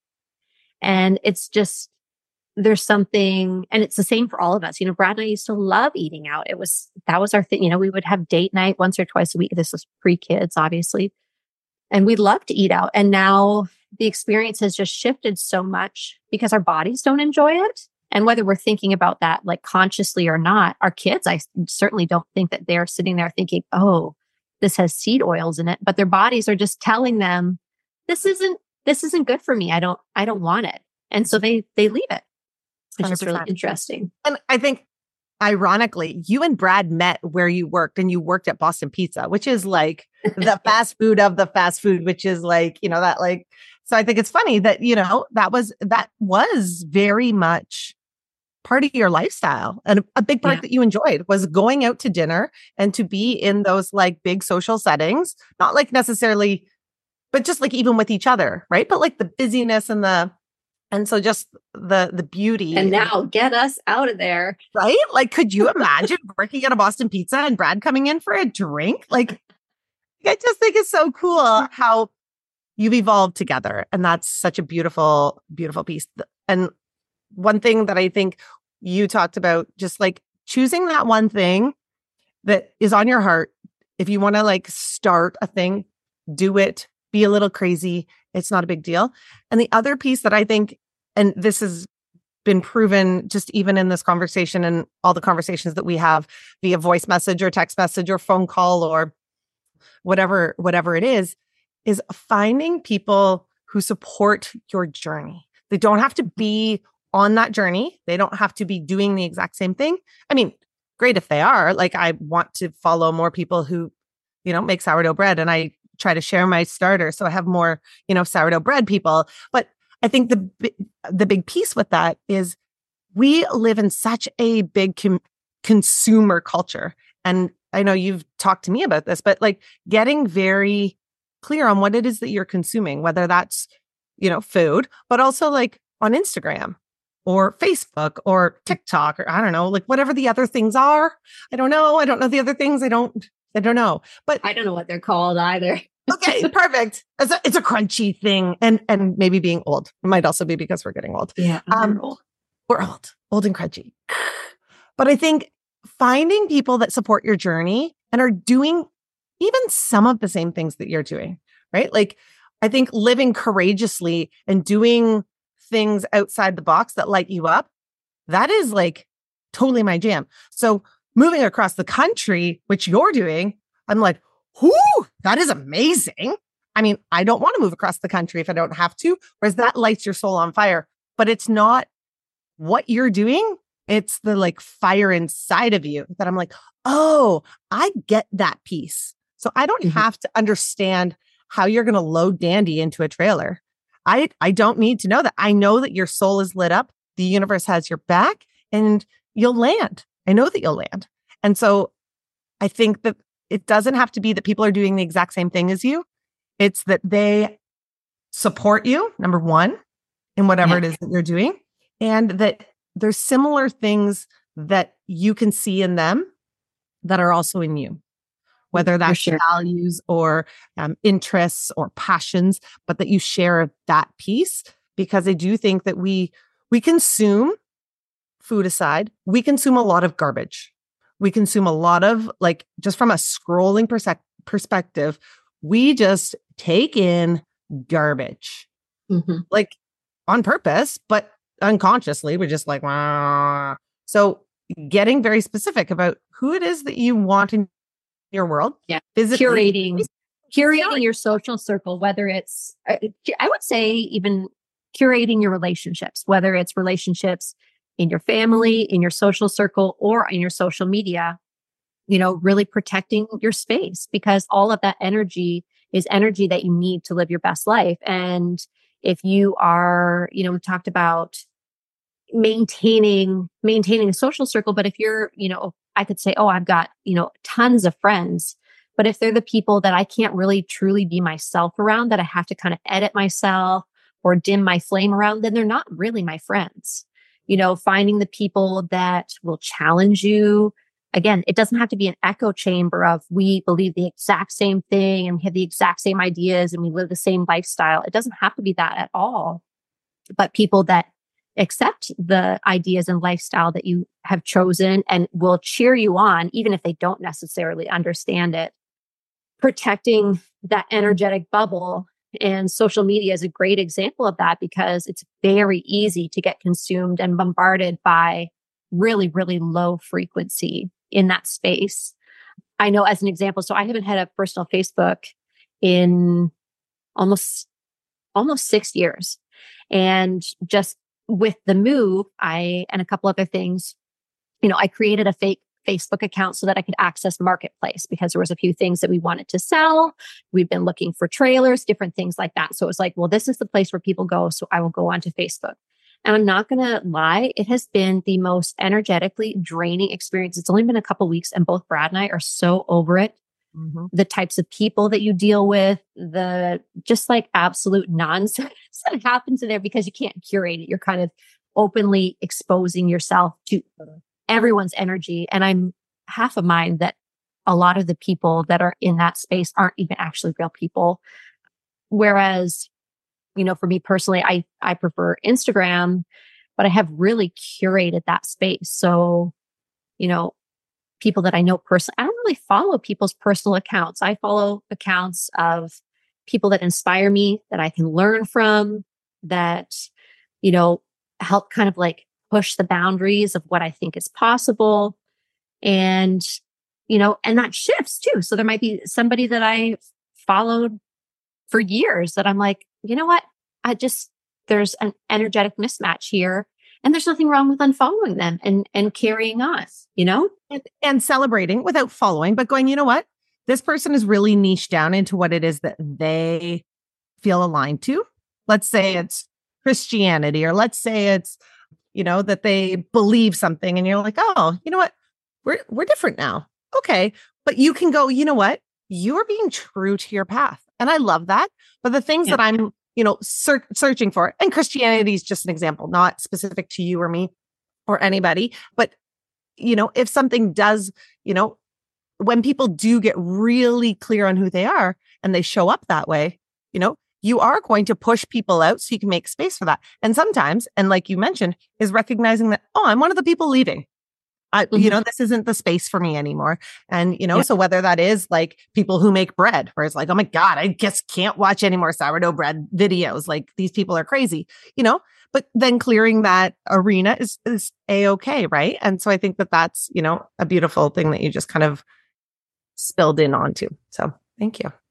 And it's just, there's something, and it's the same for all of us. Brad and I used to love eating out. That was our thing. We would have date night once or twice a week. This was pre-kids, obviously. And we loved to eat out. And now the experience has just shifted so much because our bodies don't enjoy it. And whether we're thinking about that like consciously or not, our kids, I certainly don't think that they're sitting there thinking, oh, this has seed oils in it, but their bodies are just telling them, this isn't good for me. I don't want it. And so they leave it, which is really interesting. And I think ironically, you and Brad met where you worked, and you worked at Boston Pizza, which is like the fast food of the fast food, which is like, that like, so I think it's funny that, that was very much part of your lifestyle. And a big part that you enjoyed was going out to dinner and to be in those like big social settings, not like necessarily, but just like even with each other, right? But like the busyness and so just the beauty. And now get us out of there. Right? Like, could you imagine working at a Boston Pizza and Brad coming in for a drink? Like, I just think it's so cool how you've evolved together. And that's such a beautiful, beautiful piece. And one thing that I think you talked about, just like choosing that one thing that is on your heart. If you want to like start a thing, do it, be a little crazy. It's not a big deal. And the other piece that I think, and this has been proven just even in this conversation and all the conversations that we have via voice message or text message or phone call or whatever it is finding people who support your journey. They don't have to be on that journey. They don't have to be doing the exact same thing. I mean, great if they are. Like, I want to follow more people who, make sourdough bread, and I try to share my starter. So I have more, sourdough bread people. But I think the big piece with that is we live in such a big consumer culture. And I know you've talked to me about this, but like getting very clear on what it is that you're consuming, whether that's, food, but also like on Instagram or Facebook or TikTok, or I don't know, like whatever the other things are. I don't know the other things. I don't know, but I don't know what they're called either. Okay, perfect. It's a crunchy thing. And maybe being old. It might also be because we're getting old. Yeah. We're old and crunchy. But I think finding people that support your journey and are doing even some of the same things that you're doing, right? Like, I think living courageously and doing things outside the box that light you up, that is like totally my jam. So moving across the country, which you're doing, I'm like, whoo, that is amazing. I mean, I don't want to move across the country if I don't have to, whereas that lights your soul on fire. But it's not what you're doing. It's the like fire inside of you that I'm like, oh, I get that piece. So I don't have to understand how you're going to load Dandy into a trailer. I don't need to know that. I know that your soul is lit up. The universe has your back and you'll land. I know that you'll land. And so I think that it doesn't have to be that people are doing the exact same thing as you. It's that they support you, number one, in whatever it is that you're doing. And that there's similar things that you can see in them that are also in you, whether that's values or interests or passions, but that you share that piece. Because I do think that we consume, food aside, we consume a lot of garbage. We consume a lot of, like, just from a scrolling perspective, we just take in garbage, like on purpose, but unconsciously, we're just like, wah. So getting very specific about who it is that you want in your world. Yeah. Physically. Curating your social circle, whether it's, I would say even curating your relationships, whether it's relationships in your family, in your social circle, or in your social media, really protecting your space, because all of that energy is energy that you need to live your best life. And if you are, we talked about maintaining a social circle, but if you're, I could say, oh, I've got, tons of friends, but if they're the people that I can't really truly be myself around, that I have to kind of edit myself or dim my flame around, then they're not really my friends. Finding the people that will challenge you. Again, it doesn't have to be an echo chamber of we believe the exact same thing and we have the exact same ideas and we live the same lifestyle. It doesn't have to be that at all. But people that accept the ideas and lifestyle that you have chosen and will cheer you on, even if they don't necessarily understand it. Protecting that energetic bubble. And social media is a great example of that, because it's very easy to get consumed and bombarded by really, really low frequency in that space. I know, as an example, so I haven't had a personal Facebook in almost 6 years. And just with the move, and a couple other things, I created a fake Facebook account so that I could access Marketplace, because there was a few things that we wanted to sell. We've been looking for trailers, different things like that. So it was like, well, this is the place where people go. So I will go onto Facebook. And I'm not going to lie, it has been the most energetically draining experience. It's only been a couple of weeks, and both Brad and I are so over it. Mm-hmm. The types of people that you deal with, the just like absolute nonsense that happens in there, because you can't curate it. You're kind of openly exposing yourself to everyone's energy. And I'm half a mind that a lot of the people that are in that space aren't even actually real people. Whereas, for me personally, I prefer Instagram, but I have really curated that space. So, people that I know personally, I don't really follow people's personal accounts. I follow accounts of people that inspire me, that I can learn from, that, help kind of like push the boundaries of what I think is possible. And, and that shifts too. So there might be somebody that I followed for years that I'm like, you know what? There's an energetic mismatch here, and there's nothing wrong with unfollowing them and carrying on, and celebrating without following, but going, you know what? This person is really niched down into what it is that they feel aligned to. Let's say it's Christianity, or let's say it's, that they believe something, and you're like, oh, you know what? We're different now. Okay. But you can go, you know what? You're being true to your path. And I love that. But the things that I'm, searching for, and Christianity is just an example, not specific to you or me or anybody, but, if something does, when people do get really clear on who they are and they show up that way, you are going to push people out so you can make space for that. And sometimes, and like you mentioned, is recognizing that, oh, I'm one of the people leaving. This isn't the space for me anymore. And, so whether that is like people who make bread, where it's like, oh my God, I just can't watch any more sourdough bread videos. Like, these people are crazy, but then clearing that arena is a-okay. Right. And so I think that that's, a beautiful thing that you just kind of spilled in onto. So thank you.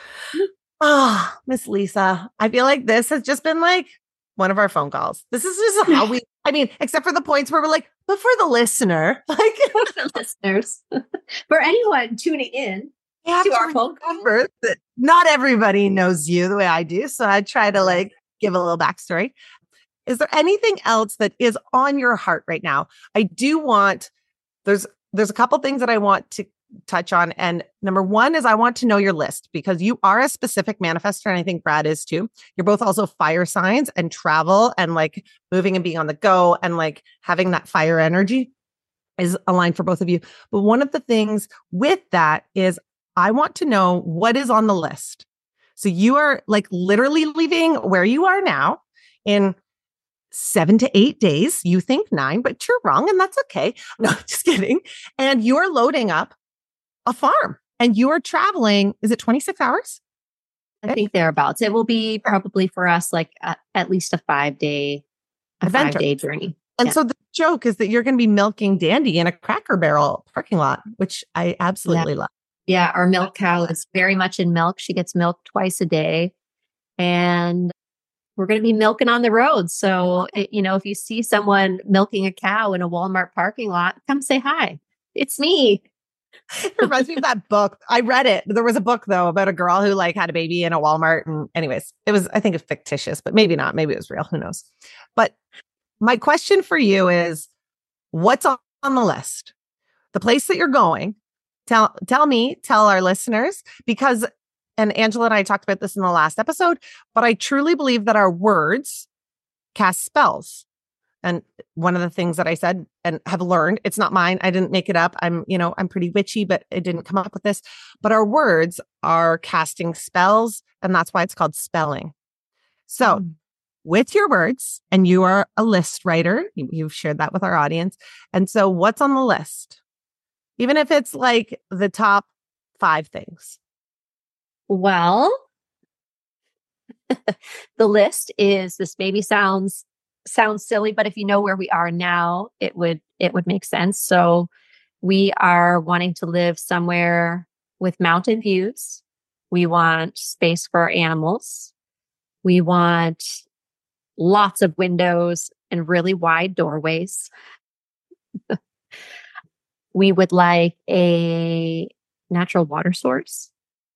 Oh, Miss Lisa, I feel like this has just been like one of our phone calls. This is just how except for the points where we're like, but for the listener, like for the listeners, for anyone tuning in to our phone call, that not everybody knows you the way I do. So I try to give a little backstory. Is there anything else that is on your heart right now? I do want, there's a couple things that I want to touch on. And number one is I want to know your list, because you are a specific manifestor, and I think Brad is too. You're both also fire signs, and travel and moving and being on the go and having that fire energy is aligned for both of you. But one of the things with that is I want to know what is on the list. So you are literally leaving where you are now in 7 to 8 days. You think 9, but you're wrong, and that's okay. No, just kidding. And you're loading up a farm, and you're traveling. Is it 26 hours? I think thereabouts. It will be probably for us at least a 5-day journey. And so the joke is that you're going to be milking Dandy in a Cracker Barrel parking lot, which I absolutely love. Yeah, our milk cow is very much in milk. She gets milked twice a day. And we're going to be milking on the road. So, if you see someone milking a cow in a Walmart parking lot, come say hi. It's me. It reminds me of that book. I read it. There was a book though about a girl who had a baby in a Walmart. And anyways, I think it's fictitious, but maybe not. Maybe it was real. Who knows? But my question for you is, what's on the list? The place that you're going. Tell our listeners, because, and Angela and I talked about this in the last episode, but I truly believe that our words cast spells. And one of the things that I said and have learned, it's not mine. I didn't make it up. I'm pretty witchy, but I didn't come up with this. But our words are casting spells, and that's why it's called spelling. So with your words, and you are a list writer, you've shared that with our audience. And so what's on the list? Even if it's the top 5 things. Well, the list is, this maybe sounds silly, but if you know where we are now, it would make sense. So we are wanting to live somewhere with mountain views. We want space for our animals. We want lots of windows and really wide doorways. We would like a natural water source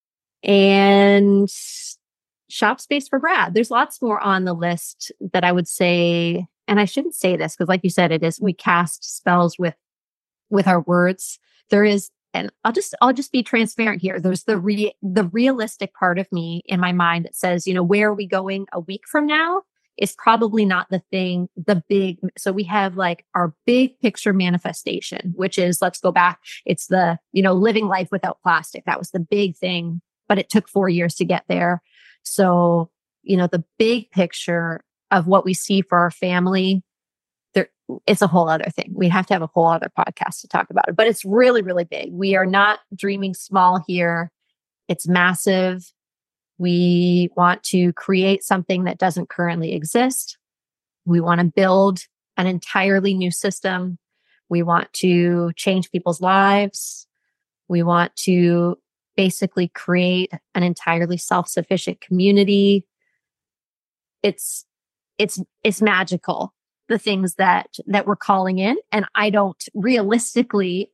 and shop space for Brad. There's lots more on the list that I would say, and I shouldn't say this because like you said, we cast spells with our words. There is, and I'll just be transparent here. There's the realistic part of me in my mind that says, where are we going a week from now is probably not the big. So we have our big picture manifestation, which is, let's go back. It's the, living life without plastic. That was the big thing, but it took 4 years to get there. So, the big picture of what we see for our family, it's a whole other thing. We have to have a whole other podcast to talk about it, but it's really, really big. We are not dreaming small here. It's massive. We want to create something that doesn't currently exist. We want to build an entirely new system. We want to change people's lives. We want to basically create an entirely self-sufficient community. It's magical, the things that we're calling in. And I don't realistically,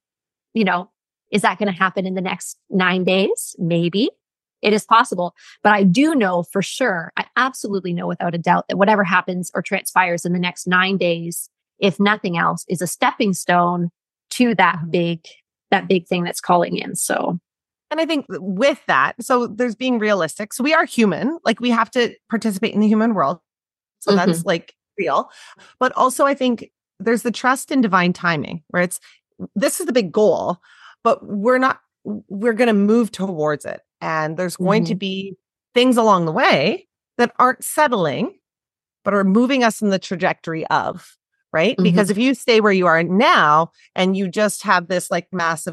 is that going to happen in the next 9 days? Maybe. It is possible, but I do know for sure, I absolutely know without a doubt that whatever happens or transpires in the next 9 days, if nothing else, is a stepping stone to that big thing that's calling in. So, and I think with that, so there's being realistic. So we are human, we have to participate in the human world. So that's real. But also I think there's the trust in divine timing where this is the big goal, but we're going to move towards it. And there's going to be things along the way that aren't settling, but are moving us in the trajectory of, right? Because if you stay where you are now and you just have this massive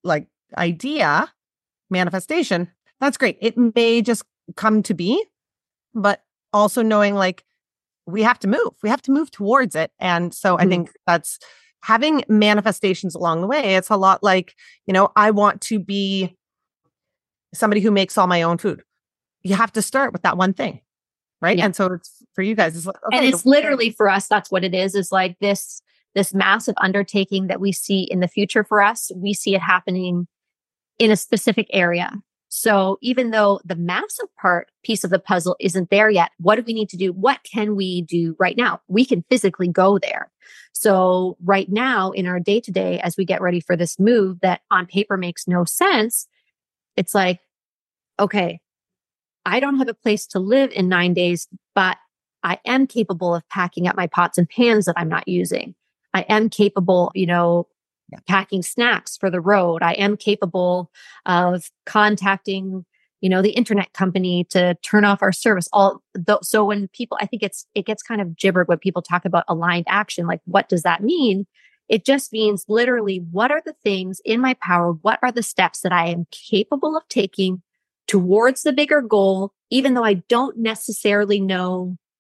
idea manifestation, that's great. It may just come to be, but also knowing we have to move towards it. And so I think that's having manifestations along the way. It's a lot I want to be somebody who makes all my own food. You have to start with that one thing. Right. Yeah. And so it's for you guys, okay, and it's literally for us, that's what it is this massive undertaking that we see in the future for us. We see it happening in a specific area. So even though the massive piece of the puzzle isn't there yet, what do we need to do? What can we do right now? We can physically go there. So right now in our day-to-day, as we get ready for this move that on paper makes no sense, it's okay, I don't have a place to live in 9 days, but I am capable of packing up my pots and pans that I'm not using. I am capable, packing snacks for the road. I am capable of contacting, the internet company to turn off our service. So when people, I think it gets kind of gibbered when people talk about aligned action. What does that mean? It just means literally, what are the things in my power? What are the steps that I am capable of taking towards the bigger goal, even though I don't necessarily know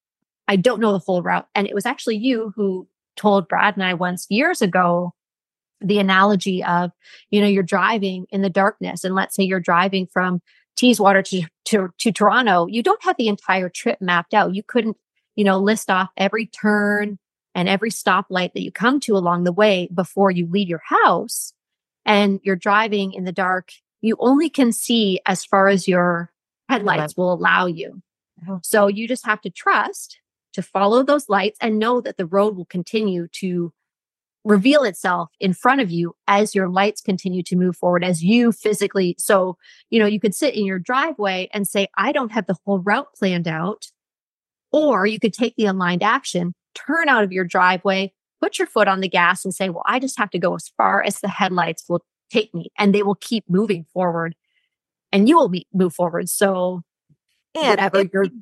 I don't know the whole route. And it was actually you who told Brad and I once years ago the analogy of, you're driving in the darkness. And let's say you're driving from Teeswater to Toronto. You don't have the entire trip mapped out. You couldn't, list off every turn and every stoplight that you come to along the way before you leave your house. And you're driving in the dark. You only can see as far as your headlights will allow you. So you just have to trust to follow those lights and know that the road will continue to reveal itself in front of you as your lights continue to move forward, as you physically. So, you could sit in your driveway and say, I don't have the whole route planned out. Or you could take the aligned action, turn out of your driveway, put your foot on the gas and say, well, I just have to go as far as the headlights will take me, and they will keep moving forward and you will move forward. So whatever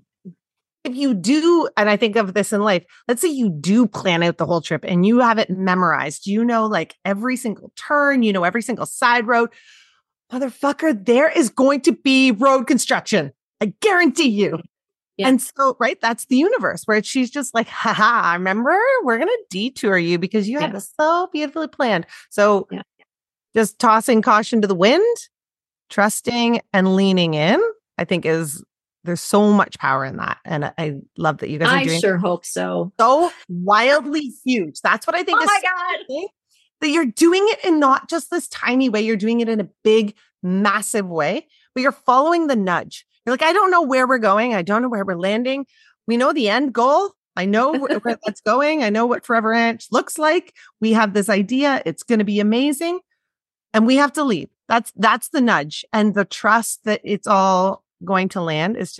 if you do, and I think of this in life, let's say you do plan out the whole trip and you have it memorized, like every single turn, every single side road, motherfucker, there is going to be road construction. I guarantee you. Yeah. And so, right, that's the universe where she's just like, haha, remember, we're going to detour you because you have this so beautifully planned. So just tossing caution to the wind, trusting and leaning in, I think there's so much power in that. And I love that you guys are doing. I sure hope so. So wildly huge. That's what I think. Oh my God. That you're doing it in not just this tiny way. You're doing it in a big, massive way, but you're following the nudge. You're like, I don't know where we're going. I don't know where we're landing. We know the end goal. I know where that's going. I know what Forever Ranch looks like. We have this idea. It's going to be amazing. And we have to leave. That's the nudge. And the trust that it's all going to land is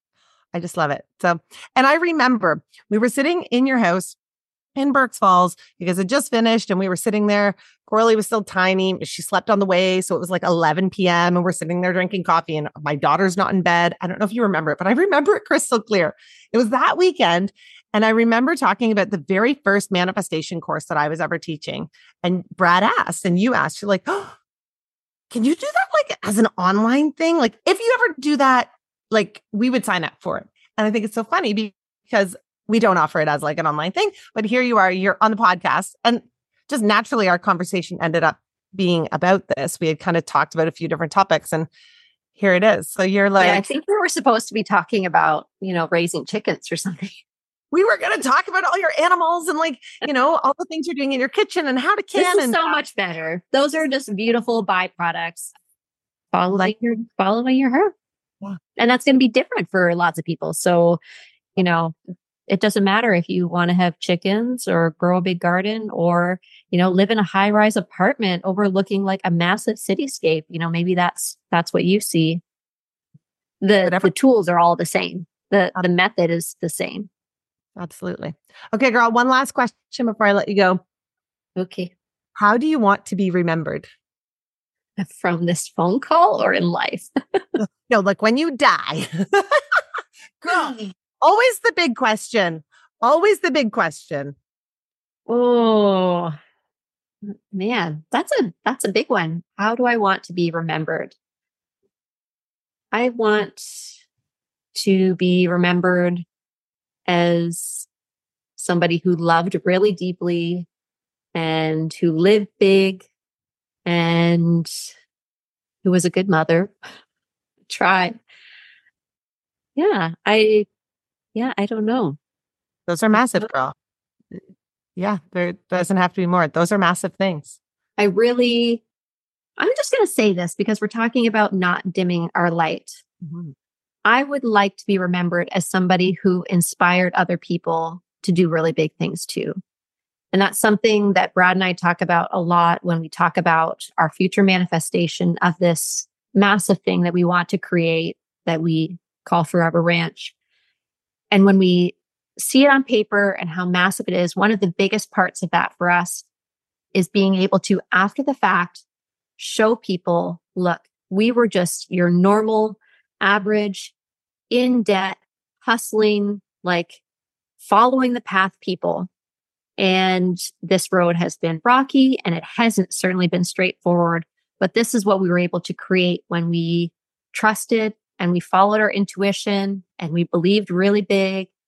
I just love it. So, and I remember we were sitting in your house in Burk's Falls because it just finished and we were sitting there. Coralie was still tiny. She slept on the way. So it was like 11 p.m. and we're sitting there drinking coffee and my daughter's not in bed. I don't know if you remember it, but I remember it crystal clear. It was that weekend. And I remember talking about the very first manifestation course that I was ever teaching. And Brad asked, and you asked, you're like, oh, can you do that like as an online thing? Like if you ever do that, like we would sign up for it. And I think it's so funny because we don't offer it as like an online thing, but here you are, you're on the podcast and just naturally our conversation ended up being about this. We had kind of talked about a few different topics and here it is. So you're like, I think we were supposed to be talking about, raising chickens or something. We were going to talk about all your animals and all the things you're doing in your kitchen and how to can. This is so much better. Those are just beautiful byproducts. Following your heart. Yeah. And that's going to be different for lots of people. So, it doesn't matter if you want to have chickens or grow a big garden or, live in a high-rise apartment overlooking like a massive cityscape. Maybe that's what you see. The tools are all the same. The method is the same. Absolutely. Okay, girl, one last question before I let you go. Okay. How do you want to be remembered? From this phone call or in life? No, like when you die. Girl, always the big question. Always the big question. Oh, man, that's a big one. How do I want to be remembered? I want to be remembered as somebody who loved really deeply and who lived big and who was a good mother. Tried. I don't know. Those are massive, girl. Yeah, there doesn't have to be more. Those are massive things. I'm just going to say this because we're talking about not dimming our light. Mm-hmm. I would like to be remembered as somebody who inspired other people to do really big things too. And that's something that Brad and I talk about a lot when we talk about our future manifestation of this massive thing that we want to create that we call Forever Ranch. And when we see it on paper and how massive it is, one of the biggest parts of that for us is being able to, after the fact, show people, look, we were just your normal, average, in debt, hustling, like following the path people. And this road has been rocky and it hasn't certainly been straightforward. But this is what we were able to create when we trusted and we followed our intuition and we believed really big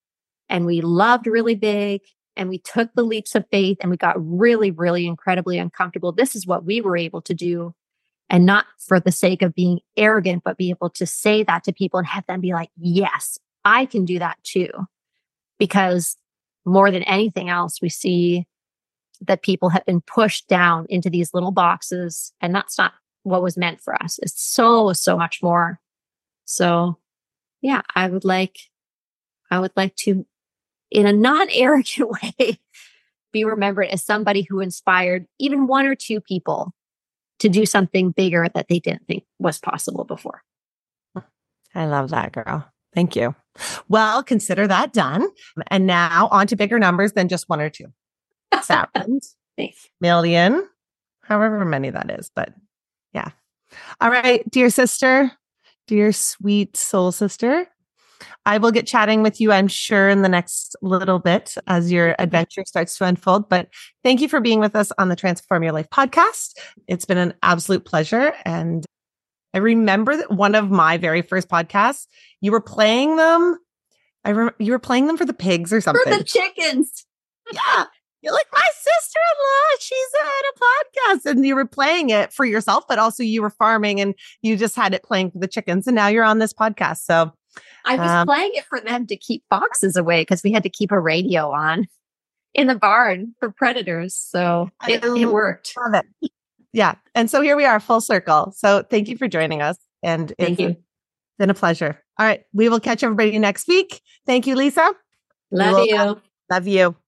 and we loved really big and we took the leaps of faith and we got really, really incredibly uncomfortable. This is what we were able to do. And not for the sake of being arrogant, but be able to say that to people and have them be like, yes, I can do that too. Because more than anything else, we see that people have been pushed down into these little boxes, and that's not what was meant for us. It's so, so much more. So yeah, I would like to, in a non-arrogant way, be remembered as somebody who inspired even one or two people to do something bigger that they didn't think was possible before. I love that, girl. Thank you. Well, consider that done. And now on to bigger numbers than just one or two. Thousands, million, however many that is. But yeah. All right, dear sister, dear sweet soul sister, I will get chatting with you, I'm sure, in the next little bit as your adventure starts to unfold. But thank you for being with us on the Transform Your Life podcast. It's been an absolute pleasure. And I remember that one of my very first podcasts, you were playing them. You were playing them for the pigs or something. For the chickens. Yeah. You're like, my sister-in-law, she's at a podcast. And you were playing it for yourself, but also you were farming and you just had it playing for the chickens. And now you're on this podcast. So I was playing it for them to keep foxes away because we had to keep a radio on in the barn for predators. So it worked. Love it. Yeah. And so here we are, full circle. So thank you for joining us. And thank you. It's been a pleasure. All right. We will catch everybody next week. Thank you, Lisa. Love you. Love you.